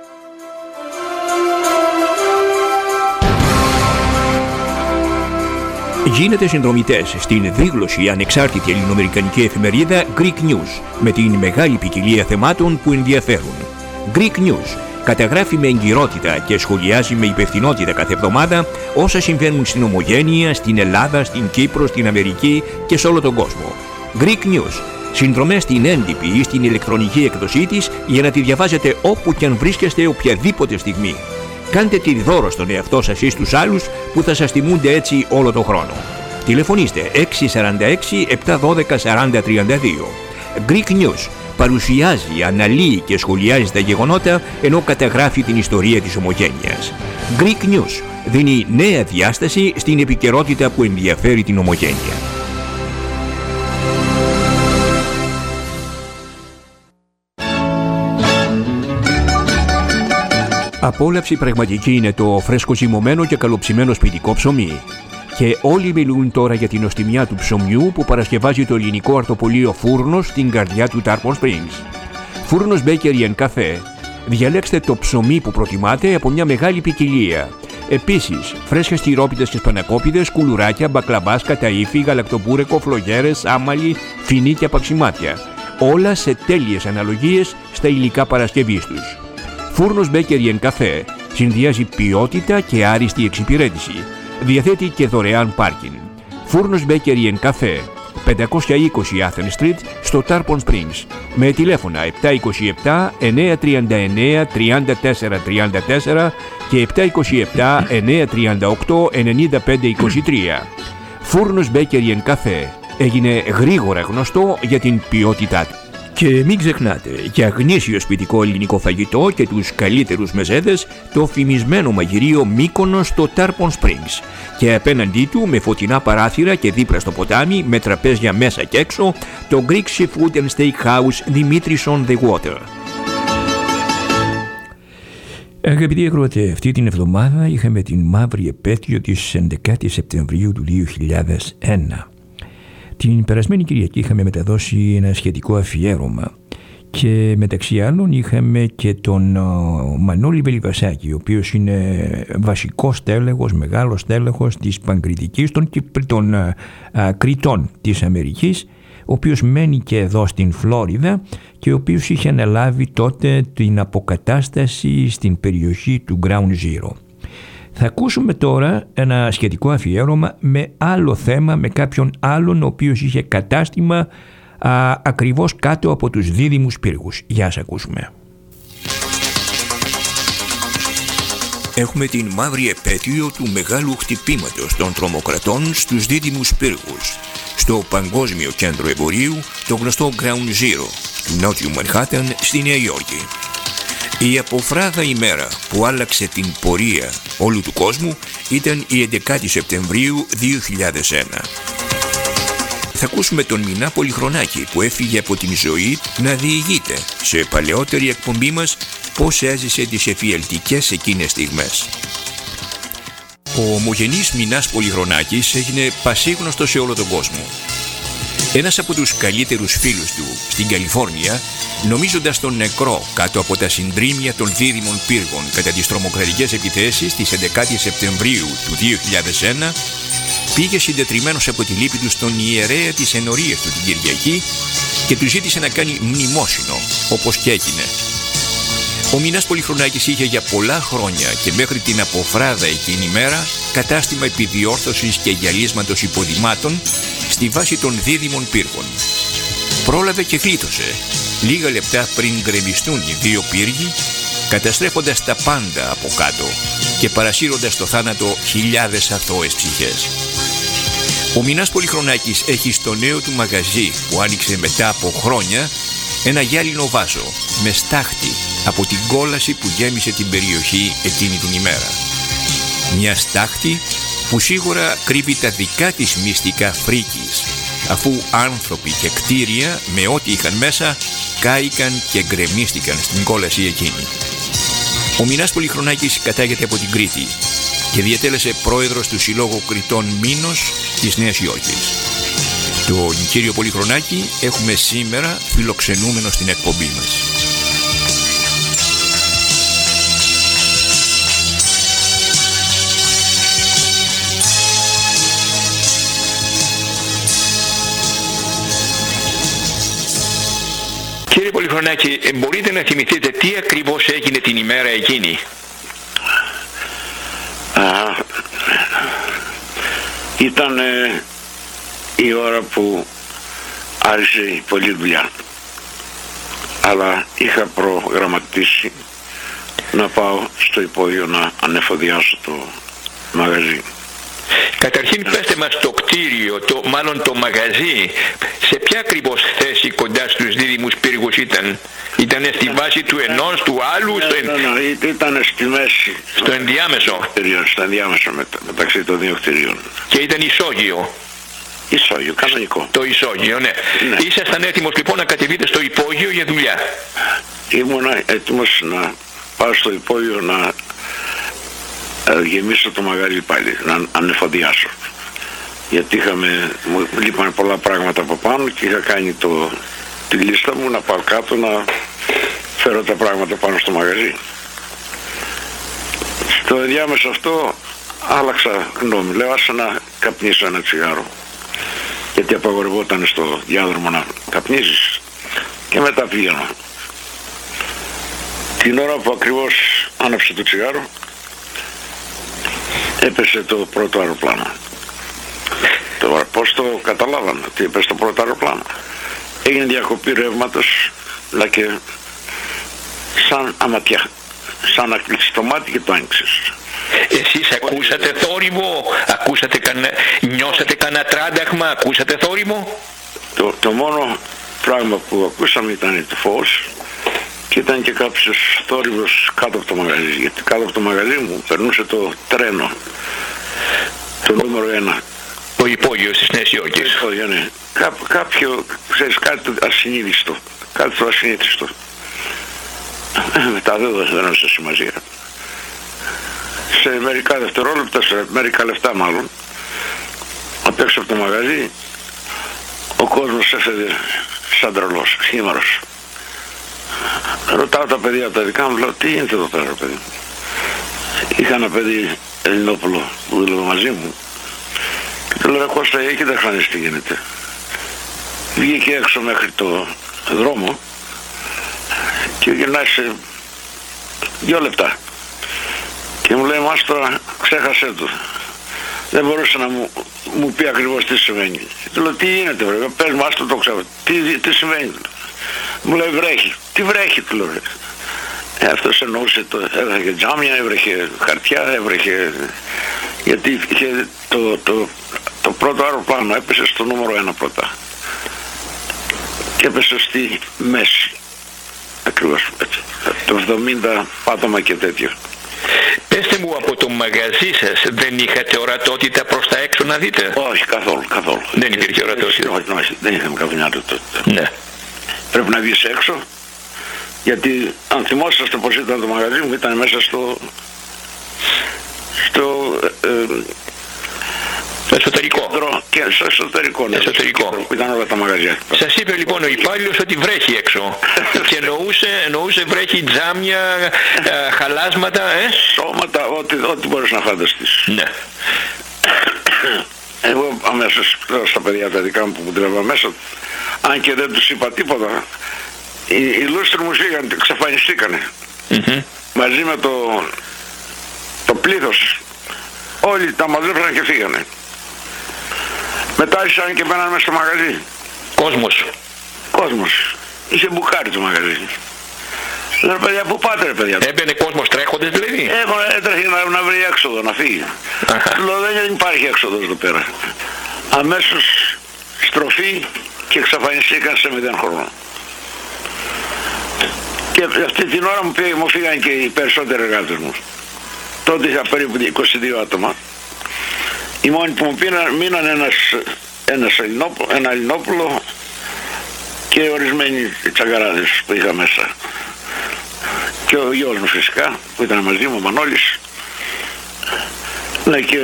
Γίνετε συνδρομητές στην δίγλωση ανεξάρτητη ελληνοαμερικανική εφημερίδα Greek News με την μεγάλη ποικιλία θεμάτων που ενδιαφέρουν. Greek News καταγράφει με εγκυρότητα και σχολιάζει με υπευθυνότητα κάθε εβδομάδα όσα συμβαίνουν στην Ομογένεια, στην Ελλάδα, στην Κύπρο, στην Αμερική και σε όλο τον κόσμο. Greek News. Συνδρομές στην έντυπη ή στην ηλεκτρονική εκδοσή της για να τη διαβάζετε όπου και αν βρίσκεστε οποιαδήποτε στιγμή. Κάντε τη δώρο στον εαυτό σας ή στους άλλους που θα σας τιμούνται έτσι όλο τον χρόνο. Τηλεφωνήστε 646 712 4032. Greek News παρουσιάζει, αναλύει και σχολιάζει τα γεγονότα ενώ καταγράφει την ιστορία της Ομογένειας. Greek News δίνει νέα διάσταση στην επικαιρότητα που ενδιαφέρει την Ομογένεια. Απόλαυση πραγματική είναι το φρέσκο ζυμωμένο και καλοψημένο σπιτικό ψωμί. Και όλοι μιλούν τώρα για την νοστιμιά του ψωμιού που παρασκευάζει το ελληνικό αρτοπολείο Φούρνος στην καρδιά του Tarpon Springs. Φούρνος Bakery and Cafe. Διαλέξτε το ψωμί που προτιμάτε από μια μεγάλη ποικιλία. Επίσης, φρέσκες τυρόπιτες και σπανακόπιτες, κουλουράκια, μπακλαβάς, καταΐφι, γαλακτοπούρεκο, φλογέρες, άμαλι, φινί και απαξιμάτια. Όλα σε τέλειες αναλογίες στα υλικά παρασκευής τους. Φούρνος Bakery & Café συνδυάζει ποιότητα και άριστη εξυπηρέτηση. Διαθέτει και δωρεάν πάρκινγκ. Φούρνος Bakery & Café, 520 Athens Street στο Tarpon Springs, με τηλέφωνα 727 939 3434 και 727 938 9523. Φούρνος Bakery & Café έγινε γρήγορα γνωστό για την ποιότητά του. Και μην ξεχνάτε, για γνήσιο σπιτικό ελληνικό φαγητό και τους καλύτερους μεζέδες, το φημισμένο μαγειρίο Μύκονος στο Tarpon Springs. Και απέναντί του, με φωτεινά παράθυρα και δίπλα στο ποτάμι, με τραπέζια μέσα και έξω, το Greek Seafood and Steakhouse Dimitris on the Water. Αγαπητοί ακροατές, αυτή την εβδομάδα είχαμε την μαύρη επέτειο της 11ης Σεπτεμβρίου του 2001. Την περασμένη Κυριακή είχαμε μεταδώσει ένα σχετικό αφιέρωμα και μεταξύ άλλων είχαμε και τον Μανώλη Βελιβασάκη, ο οποίος είναι βασικός τέλεχος, μεγάλος τέλεχος της Παγκριτικής των Κρητών της Αμερικής, ο οποίος μένει και εδώ στην Φλόριδα και ο οποίος είχε αναλάβει τότε την αποκατάσταση στην περιοχή του Ground Zero. Θα ακούσουμε τώρα ένα σχετικό αφιέρωμα με άλλο θέμα, με κάποιον άλλον ο οποίος είχε κατάστημα ακριβώς κάτω από τους δίδυμους πύργους. Για ας ακούσουμε. Έχουμε την μαύρη επέτειο του μεγάλου χτυπήματος των τρομοκρατών στους δίδυμους πύργους, στο Παγκόσμιο Κέντρο Εμπορίου, το γνωστό Ground Zero του Νότιου Μανχάταν στη Νέα Υόρκη. Η αποφράδα ημέρα που άλλαξε την πορεία όλου του κόσμου ήταν η 11η Σεπτεμβρίου 2001. Θα ακούσουμε τον Μινά Πολυχρονάκη που έφυγε από την ζωή να διηγείται σε παλαιότερη εκπομπή μας πώς έζησε τις εφιαλτικές εκείνες στιγμές. Ο ομογενής Μινάς Πολυχρονάκης έγινε πασίγνωστος σε όλο τον κόσμο. Ένας από τους καλύτερους φίλους του στην Καλιφόρνια, νομίζοντας τον νεκρό κάτω από τα συντρίμμια των δίδυμων πύργων κατά τις τρομοκρατικές επιθέσεις της 11ης Σεπτεμβρίου του 2001, πήγε συντετριμμένος από τη λύπη του στον ιερέα της ενορίας του την Κυριακή και του ζήτησε να κάνει μνημόσυνο, όπως και έγινε. Ο Μινάς Πολυχρονάκης είχε για πολλά χρόνια και μέχρι την αποφράδα εκείνη μέρα κατάστημα επιδιόρθωσης και γυαλίσματος υποδημάτων στη βάση των δίδυμων πύργων. Πρόλαβε και γλίτωσε λίγα λεπτά πριν γκρεμιστούν οι δύο πύργοι, καταστρέφοντας τα πάντα από κάτω και παρασύροντας στο θάνατο χιλιάδες αθώες ψυχές. Ο Μινάς Πολυχρονάκης έχει στο νέο του μαγαζί που άνοιξε μετά από χρόνια ένα γυάλινο βάζο με στάχτη από την κόλαση που γέμισε την περιοχή εκείνη την ημέρα. Μια στάχτη που σίγουρα κρύβει τα δικά της μυστικά φρίκης, αφού άνθρωποι και κτίρια με ό,τι είχαν μέσα κάηκαν και γκρεμίστηκαν στην κόλαση εκείνη. Ο Μινάς Πολυχρονάκης κατάγεται από την Κρήτη και διατέλεσε πρόεδρος του Συλλόγου Κρητών Μήνος της Νέας Υόρκης. Τον κύριο Πολυχρονάκη έχουμε σήμερα φιλοξενούμενο στην εκπομπή μας. Κύριε Πολυχρονάκη, μπορείτε να θυμηθείτε τι ακριβώς έγινε την ημέρα εκείνη? Ήταν η ώρα που άρχισε η πολλή δουλειά, αλλά είχα προγραμματίσει να πάω στο υπόγειο να ανεφοδιάσω το μαγαζί. Καταρχήν πέστε μας το κτίριο, μάλλον το μαγαζί, σε ποια ακριβώς θέση κοντά στους δίδυμους πύργους ήταν? Ήτανε στη βάση του ενός, του άλλου? Ήταν στη μέση. Στο ενδιάμεσο? Στο ενδιάμεσο μεταξύ των δύο κτιρίων. Και ήταν ισόγειο? Ισόγειο, κανονικό. Το ισόγειο, ναι. Ήσασταν έτοιμος λοιπόν να κατεβείτε στο υπόγειο για δουλειά? Ήμουνα έτοιμος να πάω στο υπόγειο να γεμίσω το μαγαζί πάλι, να ανεφοδιάσω. Γιατί μου λείπανε πολλά πράγματα από πάνω και είχα κάνει τη λίστα μου να πάω κάτω να φέρω τα πράγματα πάνω στο μαγαζί. Στο ενδιάμεσο αυτό άλλαξα γνώμη. Λέω άσε να καπνίσω ένα τσιγάρο. Γιατί απαγορευόταν στο διάδρομο να καπνίζεις. Και μετά πήγαινα. Την ώρα που ακριβώς άναψε το τσιγάρο, έπεσε το πρώτο αεροπλάνο. Τώρα πώς το καταλάβαμε ότι έπεσε το πρώτο αεροπλάνο? Έγινε διακοπή ρεύματος, αλλά και σαν αματιά, σαν να κλείσεις το μάτι και το άνοιξες. Εσείς ακούσατε θόρυβο, νιώσατε κανένα τράνταχμα, ακούσατε θόρυβο? Το μόνο πράγμα που ακούσαμε ήταν το φως και ήταν και κάποιος θόρυβος κάτω από το μαγαζί, γιατί κάτω από το μαγαζί μου περνούσε το τρένο, το νούμερο 1. Το υπόγειο της Νέας Υόρκης. Ναι. Κάποιο, ξέρεις, κάτι ασυνείδηστο, κάτι το ασυνείδηστο. Μετά δεν έδωσε σημασία. Σε μερικά δευτερόλεπτα, σε μερικά λεπτά μάλλον, απ' έξω από το μαγαζί, ο κόσμος έφευγε σαν τρελός, χήμαρος. Ρωτάω τα παιδιά τα δικά μου, λέω, τι γίνεται εδώ πέρα, παιδί? Είχα ένα παιδί Ελληνόπουλο που δούλευε μαζί μου. Και του λέω, Κώστα, εκεί δεν χάνεις τι γίνεται. Βγήκε έξω μέχρι το δρόμο και γυρνάει σε 2 λεπτά. Και μου λέει, μάστορα, ξέχασέ του. Δεν μπορούσε να μου πει ακριβώς τι συμβαίνει. Του λέω, τι γίνεται, βρε, πες μου, άστο το ξέρω. Τι συμβαίνει? Μου λέει, βρέχει. Τι βρέχει, του λέω. Αυτός εννοούσε, έβρεχε τζάμια, έβρεχε χαρτιά, έβρεχε... Γιατί είχε το πρώτο αεροπλάνο έπεσε στο νούμερο 1 πρώτα. Και έπεσε στη μέση. Ακριβώς έτσι. Το 70 πάτωμα και τέτοιο. Πέστε μου, από το μαγαζί σας δεν είχατε ορατότητα προς τα έξω να δείτε? Όχι, καθόλου. Δεν υπήρχε ορατότητα? Όχι, δεν είχαμε καμιά ορατότητα. Ναι. Πρέπει να βγεις έξω, γιατί αν θυμόσαστε πως ήταν το μαγαζί μου, ήταν μέσα στο εσωτερικό. Και στο εσωτερικό, ναι. Εσωτερικό. Που ήταν όλα τα μαγαζιά. Σας είπε λοιπόν ο υπάλληλος ότι βρέχει έξω. Και εννοούσε βρέχει τζάμια, χαλάσματα, Σώματα, ό,τι μπορείς να φανταστείς. Ναι. Εγώ αμέσως λέω στα παιδιά τα δικά μου που δουλεύα μέσα, αν και δεν τους είπα τίποτα, οι λούστροι μου φύγαν, εξαφανιστήκανε. Μαζί με το πλήθος. Όλοι τα μαζέψαν και φύγανε. Μετά άρχισαν και μπαίναν μέσα στο μαγαζί. Κόσμος. Είχε μπουκάρει το μαγαζί. Λέω, παιδιά, πού πάτε, ρε παιδιά? Έμπαινε κόσμος τρέχοντας δηλαδή? Έτρεχε να βρει έξοδο, να φύγει. Λέω, δεν υπάρχει έξοδος εδώ πέρα. Αμέσως στροφή και εξαφανιστήκαν σε 0 χρόνο. Και αυτή την ώρα μου φύγαν και οι περισσότεροι εργάτες μου. Τότε είχα περίπου 22 άτομα. Οι μόνοι που μου μείναν ένα Ελληνόπουλο και ορισμένοι τσαγκαράδες που είχα μέσα. Και ο γιος μου φυσικά που ήταν μαζί μου, ο Μανώλης. Ναι, και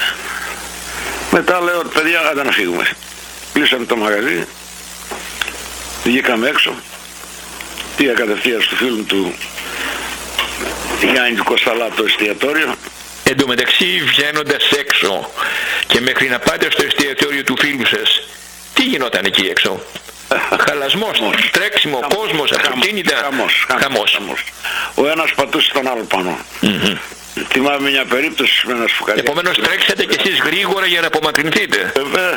μετά λέω, παιδιά, άντε να φύγουμε. Κλείσαμε το μαγαζί, βγήκαμε έξω, πήγα κατευθείαν στο φίλο του Γιάννη του Κωνσταλά το εστιατόριο. Εν τω μεταξύ, βγαίνοντας έξω και μέχρι να πάτε στο εστιατόριο του φίλου σας, τι γινόταν εκεί έξω? Χαλασμός, τρέξιμο, κόσμος, αυτοκίνητα. Χαμός. Ο ένας πατούσε τον άλλο πάνω. Θυμάμαι μια περίπτωση με ένα σφουγγαρί. Επομένως τρέξατε κι εσείς γρήγορα για να απομακρυνθείτε.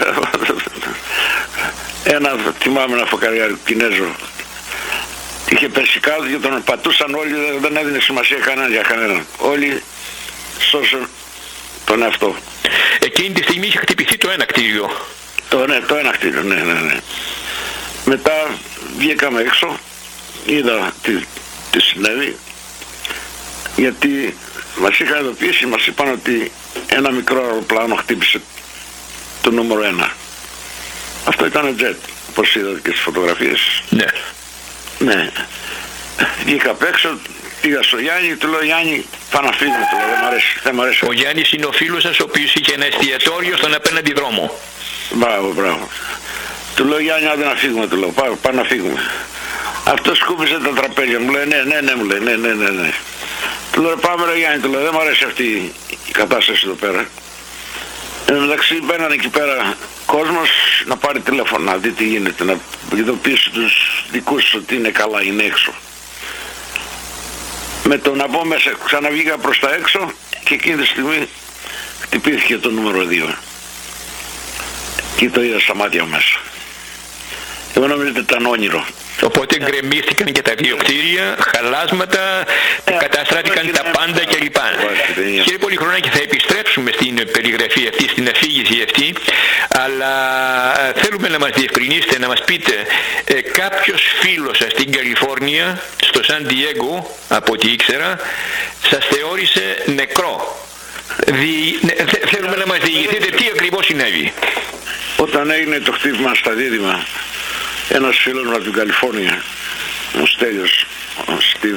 Θυμάμαι ένα φωκαριάρι Κινέζο. Είχε πέσει κάτω και τον πατούσαν όλοι, δεν έδινε σημασία για κανέναν. Όλοι σώσαν τον εαυτό. Εκείνη τη στιγμή είχε χτυπηθεί το ένα κτίριο. Το ένα κτίριο, ναι. Μετά βγήκαμε έξω, είδα τι συνέβη, γιατί μας είχαν ειδοποιήσει, μας είπαν ότι ένα μικρό αεροπλάνο χτύπησε το νούμερο 1. Αυτό ήταν jet, όπως είδατε και στις φωτογραφίες. Ναι. Ναι. Βγήκα απ' έξω, πήγα στο Γιάννη, του λέω, Γιάννη, πάω να φύγουμε, του λέω, δεν μ' αρέσει. Ο Γιάννης είναι ο φίλος σας, ο οποίος είχε ένα εστιατόριο στον απέναντι δρόμο. Μπράβο. Του λέω, Γιάννη, άντε να φύγουμε, του λέω, πάμε να φύγουμε. Αυτός σκούπισε τα τραπέζια, μου λέει, ναι, μου λέει, ναι. Του λέω πάμε ρε Γιάννη, του λέω δεν μου αρέσει αυτή η κατάσταση εδώ πέρα. Εν τω μεταξύ μπαίνανε εκεί πέρα κόσμος να πάρει τηλέφωνο, να δει τι γίνεται, να ειδοποιήσει τους δικούς ότι είναι καλά, είναι έξω. Με το να μπω μέσα ξαναβγήκα προς τα έξω και εκείνη τη στιγμή χτυπήθηκε το νούμερο 2. Και το είδα στα μάτια μου μέσα. Εγώ νομίζω ότι ήταν όνειρο. Οπότε γκρεμίστηκαν και τα δύο κτίρια, χαλάσματα, καταστράφηκαν τα πάντα κλπ. Κύριε Πολυχρονάκη, θα επιστρέψουμε στην περιγραφή αυτή, στην αφήγηση αυτή, αλλά θέλουμε να μας διευκρινίσετε, να μας πείτε, κάποιος φίλος σας στην Καλιφόρνια, στο Σαν Ντιέγκο, από ό,τι ήξερα, σας θεώρησε νεκρό. Θέλουμε να μας διηγηθείτε τι ακριβώς συνέβη. Όταν έγινε το χτύπημα στα Δίδυμα, ένας φίλος μου από την Καλιφόρνια, ο Στέλιος, ο Στίβ,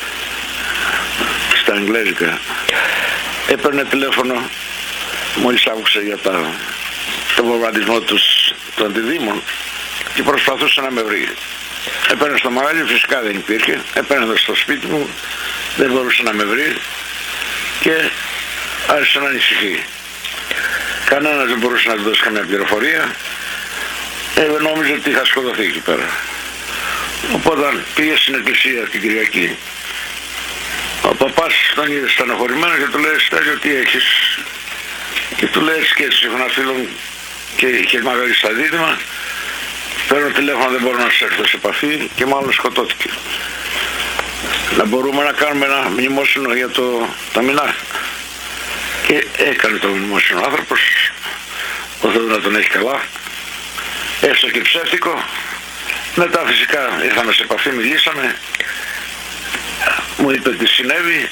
στα Αγγλέζικα, έπαιρνε τηλέφωνο μόλις άκουσε για τον βομβαρδισμό των αντιδήμων και προσπαθούσε να με βρει. Έπαιρνε στο μαγαζί, φυσικά δεν υπήρχε, έπαιρνε στο σπίτι μου, δεν μπορούσε να με βρει και άρχισε να ανησυχεί. Κανένας δεν μπορούσε να του δώσει καμία πληροφορία. Νόμιζε ότι είχα σκοτωθεί εκεί πέρα. Οπότε πήγε στην εκκλησία την Κυριακή. Ο παπάς τον είδε στενοχωρημένος και του λέει Στέλιο τι έχεις. Και του λέει έτσι και έτσι έχω ένα φίλο μου και είχε μαγαζί στα Δίδυμα. Παίρνω τηλέφωνο, δεν μπορώ να σε έρθω σε επαφή και μάλλον σκοτώθηκε. Να μπορούμε να κάνουμε ένα μνημόσυνο για τα μηνά. Και έκανε το μνημόσυνο άνθρωπος. Ο Θεός να τον έχει καλά. Έστω και ψεύτικο. Μετά φυσικά ήρθαμε σε επαφή, μιλήσαμε. Μου είπε τι συνέβη.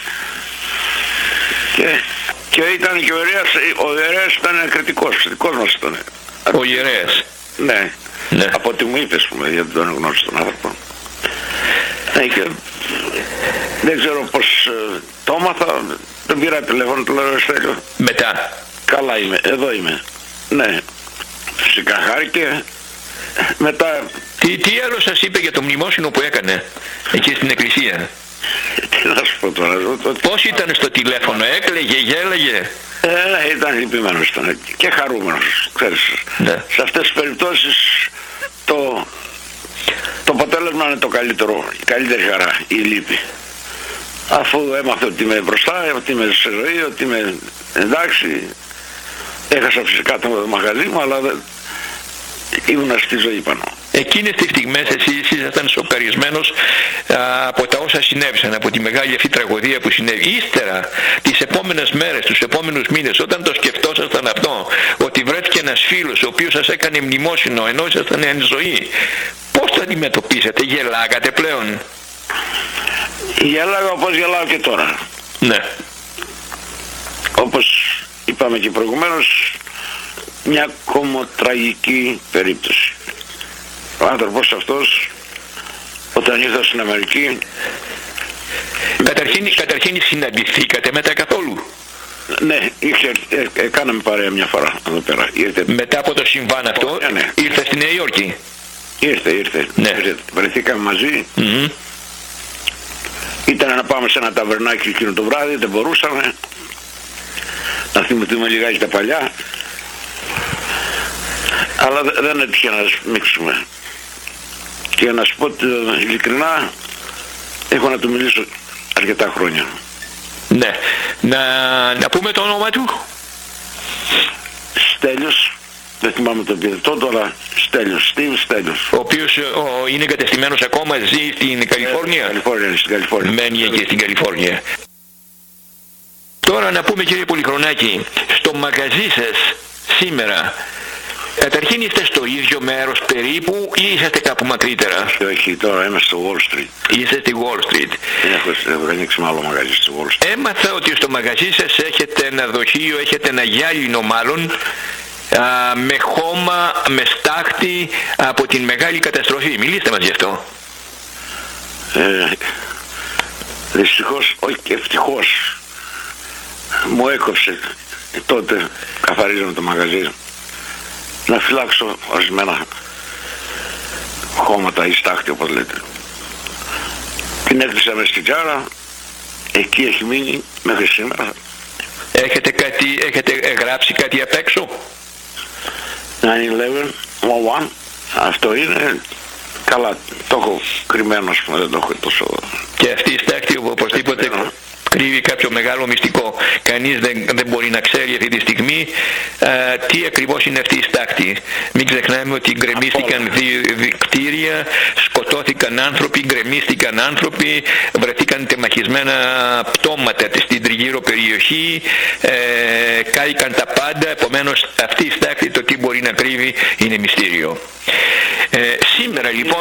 Και ήταν και ο ιερέας ήταν κριτικός, δικός μας ήταν. Ο ιερέας. Ναι. Από ό,τι μου είπες, πούμε, γιατί τον γνώρισε τον άνθρωπο. Και δεν ξέρω πως το έμαθα, τον πήρα τηλέφωνο, του λέω Στέλιο. Μετά. Καλά είμαι, εδώ είμαι. Ναι. Φυσικά χάρηκε. Μετά... Τι άλλο σας είπε για το μνημόσυνο που έκανε εκεί στην εκκλησία? Τι να σου πω τώρα. Πώς ήταν στο τηλέφωνο, έκλαιγε, γέλαγε? Ήταν λυπημένος και χαρούμενος, ξέρεις. Ναι. Σε αυτές τις περιπτώσεις το αποτέλεσμα είναι το καλύτερο, η καλύτερη χαρά, η λύπη. Αφού έμαθε ότι είμαι μπροστά, ότι είμαι σε ζωή, ότι είμαι εντάξει, έχασα φυσικά το μαγαζί μου, αλλά ήμουν στη ζωή πάνω. Εκείνες τις στιγμές εσείς ήσασταν σοκαρισμένος από τα όσα συνέβησαν, από τη μεγάλη αυτή τραγωδία που συνέβη. Ύστερα, τις επόμενες μέρες, τους επόμενους μήνες, όταν το σκεφτόσασταν αυτό, ότι βρέθηκε ένας φίλος ο οποίος σας έκανε μνημόσυνο ενώ ήσασταν εν ζωή, πώς το αντιμετωπίσατε, γελάγατε πλέον? Γελάγα όπως γελάω και τώρα. Ναι. Όπως είπαμε και προηγουμένως, μια κομμωτραγική περίπτωση. Ο άνθρωπος αυτός όταν ήρθα στην Αμερική... Καταρχήν συναντηθήκατε μετά καθόλου? Ναι, κάναμε παρέα μια φορά εδώ πέρα. Μετά από το συμβάν αυτό, ναι. Ήρθε στη Νέα Υόρκη? Ήρθε. Ναι. Βρεθήκαμε μαζί. Ήταν να πάμε σε ένα ταβερνάκι εκείνο το βράδυ, δεν μπορούσαμε. Να θυμηθούμε λιγάκι τα παλιά. Αλλά δεν έτυχε να σμίξουμε. Και να σου πω ειλικρινά, έχω να του μιλήσω αρκετά χρόνια. Ναι. Να πούμε το όνομα του. Στέλιος, δεν θυμάμαι το επίθετό του, αλλά Στέλιος, Steve Στέλιος. Ο οποίος είναι εγκατεστημένος ακόμα, ζει στην Καλιφόρνια. Στην Καλιφόρνια. Μένει εκεί στην Καλιφόρνια. Τώρα να πούμε κύριε Πολυχρονάκη, στο μαγαζί σας σήμερα, καταρχήν είστε στο ίδιο μέρος περίπου ή είσαστε κάπου μακρύτερα? Όχι, τώρα είμαι στο Wall Street. Είστε στη Wall Street. Έχω ανοίξει άλλο μαγαζί στο Wall Street. Έμαθα ότι στο μαγαζί σας έχετε ένα δοχείο, έχετε ένα γυάλινο μάλλον, με χώμα, με στάχτη από την μεγάλη καταστροφή. Μιλήστε μας γι' αυτό. Δυστυχώς, όχι και ευτυχώς, μου έκοψε τότε, καθαρίζαμε το μαγαζί, να φυλάξω ορισμένα χώματα ή στάχτη όπως λέτε. Την έκλεισα μες στην τσάρα, εκεί έχει μείνει μέχρι σήμερα. Έχετε γράψει κάτι απ' έξω? 9/11, 1, αυτό είναι, καλά, το έχω κρυμμένο, δεν το έχω τόσο. Και αυτή η στάχτη οπωσδήποτε κρύβει κάποιο μεγάλο μυστικό. Κανείς δεν μπορεί να ξέρει αυτή τη στιγμή τι ακριβώς είναι αυτή η στάχτη. Μην ξεχνάμε ότι γκρεμίστηκαν κτίρια, σκοτώθηκαν άνθρωποι, γκρεμίστηκαν άνθρωποι, βρεθήκαν τεμαχισμένα πτώματα στην τριγύρω περιοχή, κάηκαν τα πάντα. Επομένως αυτή η στάχτη, το τι μπορεί να κρύβει, είναι μυστήριο. Σήμερα λοιπόν...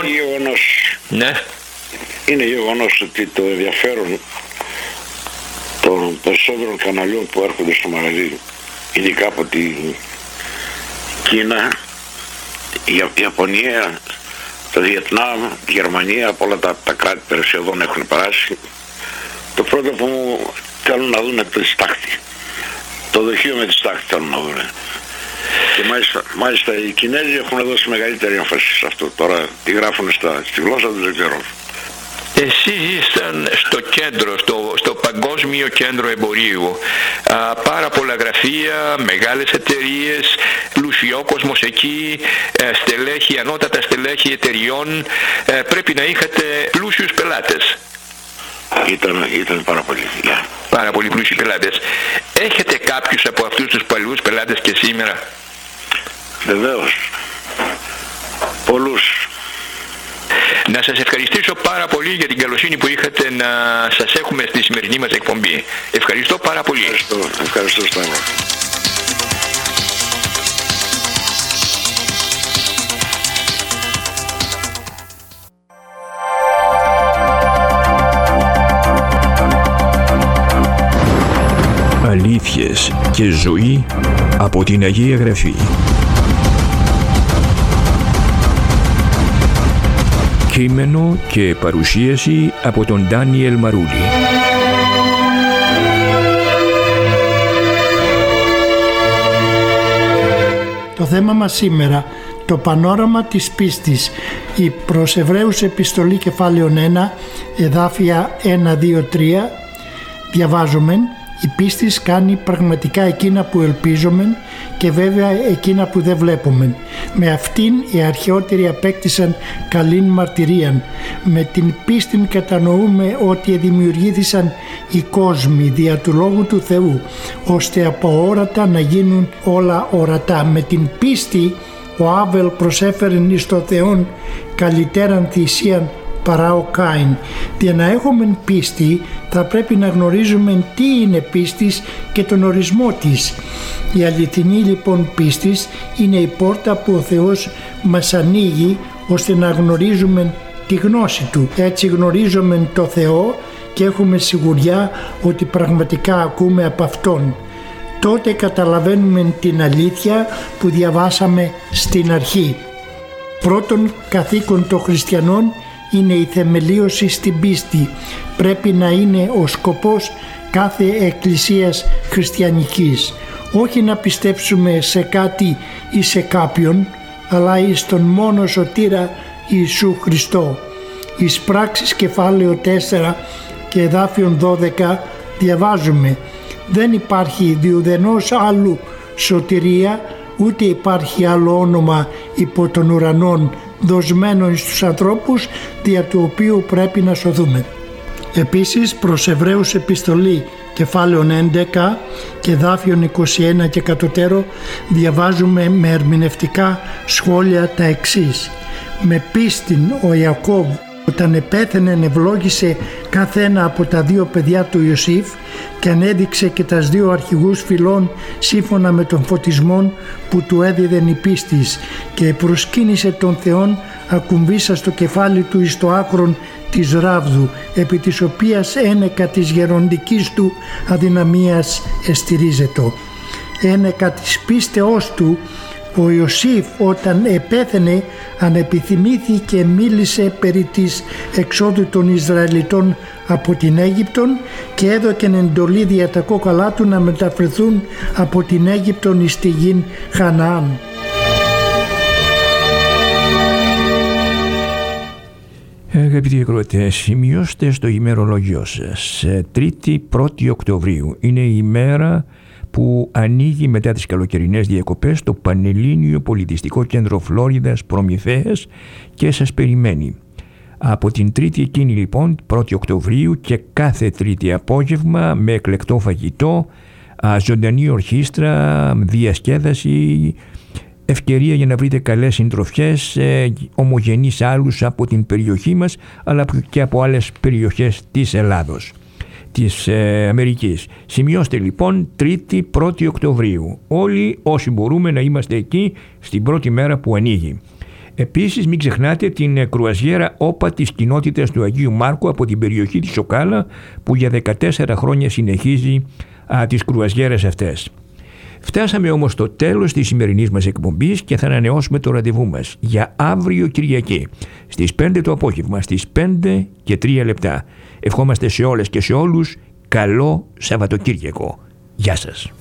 Είναι γεγονός ότι το ενδιαφέρον των περισσότερων καναλιών που έρχονται στο μαγαζί, ειδικά από την Κίνα, η Ιαπωνία, το Βιετνάμ, η Γερμανία, από όλα τα κράτη σχεδόν έχουν περάσει, το πρώτο που μου θέλουν να δουν το στάχτη, το δοχείο με τη στάχτη θέλουν να δουν. Και μάλιστα οι Κινέζοι έχουν δώσει μεγαλύτερη έμφαση σε αυτό. Τώρα τι γράφουν στη γλώσσα τους δεν ξέρω. Εσείς ήσταν στο κέντρο, στο παγκόσμιο κέντρο εμπορίου. Πάρα πολλά γραφεία, μεγάλες εταιρείες, πλουσιόκοσμος εκεί, στελέχη, ανώτατα στελέχη εταιριών. Πρέπει να είχατε πλούσιους πελάτες. Ήταν πάρα πολύ. Πάρα πολύ πλούσιοι πελάτες. Έχετε κάποιους από αυτούς τους παλιούς πελάτες και σήμερα? Βεβαίως. Πολλούς. Να σας ευχαριστήσω πάρα πολύ για την καλοσύνη που είχατε να σας έχουμε στη σημερινή μας εκπομπή. Ευχαριστώ πάρα πολύ. Ευχαριστώ Σταύρο. Αλήθειες και ζωή από την Αγία Γραφή. Κείμενο και παρουσίαση από τον Ντάνιελ Μαρούλη. Το θέμα μας σήμερα, το πανόραμα της πίστης, η προς Εβραίους επιστολή κεφάλαιον 1, εδάφια 1, 2, 3, διαβάζομεν: η πίστη κάνει πραγματικά εκείνα που ελπίζομεν και βέβαια εκείνα που δεν βλέπομεν. Με αυτήν οι αρχαιότεροι απέκτησαν καλήν μαρτυρίαν. Με την πίστην κατανοούμε ότι δημιουργήθησαν οι κόσμοι δια του Λόγου του Θεού, ώστε από όρατα να γίνουν όλα ορατά. Με την πίστη ο Άβελ προσέφερεν εις το Θεόν καλυτέραν θυσίαν παρά ο Κάιν. Για να έχουμε πίστη θα πρέπει να γνωρίζουμε τι είναι πίστης και τον ορισμό της. Η αληθινή λοιπόν πίστης είναι η πόρτα που ο Θεός μας ανοίγει ώστε να γνωρίζουμε τη γνώση Του. Έτσι γνωρίζουμε το Θεό και έχουμε σιγουριά ότι πραγματικά ακούμε από Αυτόν. Τότε καταλαβαίνουμε την αλήθεια που διαβάσαμε στην αρχή. Πρώτον καθήκον των χριστιανών είναι η θεμελίωση στην πίστη. Πρέπει να είναι ο σκοπός κάθε εκκλησίας χριστιανικής. Όχι να πιστέψουμε σε κάτι ή σε κάποιον, αλλά εις τον μόνο σωτήρα Ιησού Χριστό. Εις πράξεις κεφάλαιο 4 και εδάφιον 12 διαβάζουμε: δεν υπάρχει διουδενός άλλου σωτηρία, ούτε υπάρχει άλλο όνομα υπό των ουρανών δοσμένο στους ανθρώπους, δια του οποίου πρέπει να σωθούμε. Επίσης προς Εβραίους επιστολή κεφάλαιον 11 και εδάφιον 21 και κατωτέρω διαβάζουμε με ερμηνευτικά σχόλια τα εξής: με πίστην ο Ιακώβ όταν επέθαινε ευλόγησε καθένα από τα δύο παιδιά του Ιωσήφ και ανέδειξε και τας δύο αρχηγούς φυλών σύμφωνα με τον φωτισμόν που του έδιδεν η πίστης και προσκύνησε τον Θεόν ακουμβήσα στο κεφάλι του εις το άκρον της ράβδου επί της οποίας ένεκα της γεροντικής του αδυναμίας εστηρίζετο. Ένεκα της πίστεώς του ο Ιωσήφ όταν επέθαινε ανεπιθυμήθη και μίλησε περί της εξόδου των Ισραηλιτών από την Αίγυπτον και έδωκεν εντολή δια τα κόκαλά του να μεταφερθούν από την Αίγυπτον εις τη γην Χαναάν. Αγαπητοί Αγαπητοί ακροατές, σημειώστε στο ημερολόγιο σας 1η Οκτωβρίου. Είναι η ημέρα που ανοίγει μετά τις καλοκαιρινές διακοπές το Πανελλήνιο Πολιτιστικό Κέντρο Φλόριδας Προμηθέας και σας περιμένει. Από την Τρίτη εκείνη λοιπόν, 1η Οκτωβρίου, και κάθε Τρίτη απόγευμα με εκλεκτό φαγητό, ζωντανή ορχήστρα, διασκέδαση, ευκαιρία για να βρείτε καλές συντροφιές, ομογενείς άλλους από την περιοχή μας, αλλά και από άλλες περιοχές της Ελλάδος, της Αμερικής. Σημειώστε λοιπόν 1η Οκτωβρίου. Όλοι όσοι μπορούμε να είμαστε εκεί στην πρώτη μέρα που ανοίγει. Επίσης μην ξεχνάτε την κρουαζιέρα όπα της κοινότητας του Αγίου Μάρκου από την περιοχή της Σοκάλα, που για 14 χρόνια συνεχίζει τις κρουαζιέρες αυτές. Φτάσαμε όμως στο τέλος της σημερινής μας εκπομπής και θα ανανεώσουμε το ραντεβού μας για αύριο Κυριακή στις 5 το απόγευμα, στις 5 και 3 λεπτά. Ευχόμαστε σε όλες και σε όλους καλό Σαββατοκύριακο. Γεια σας.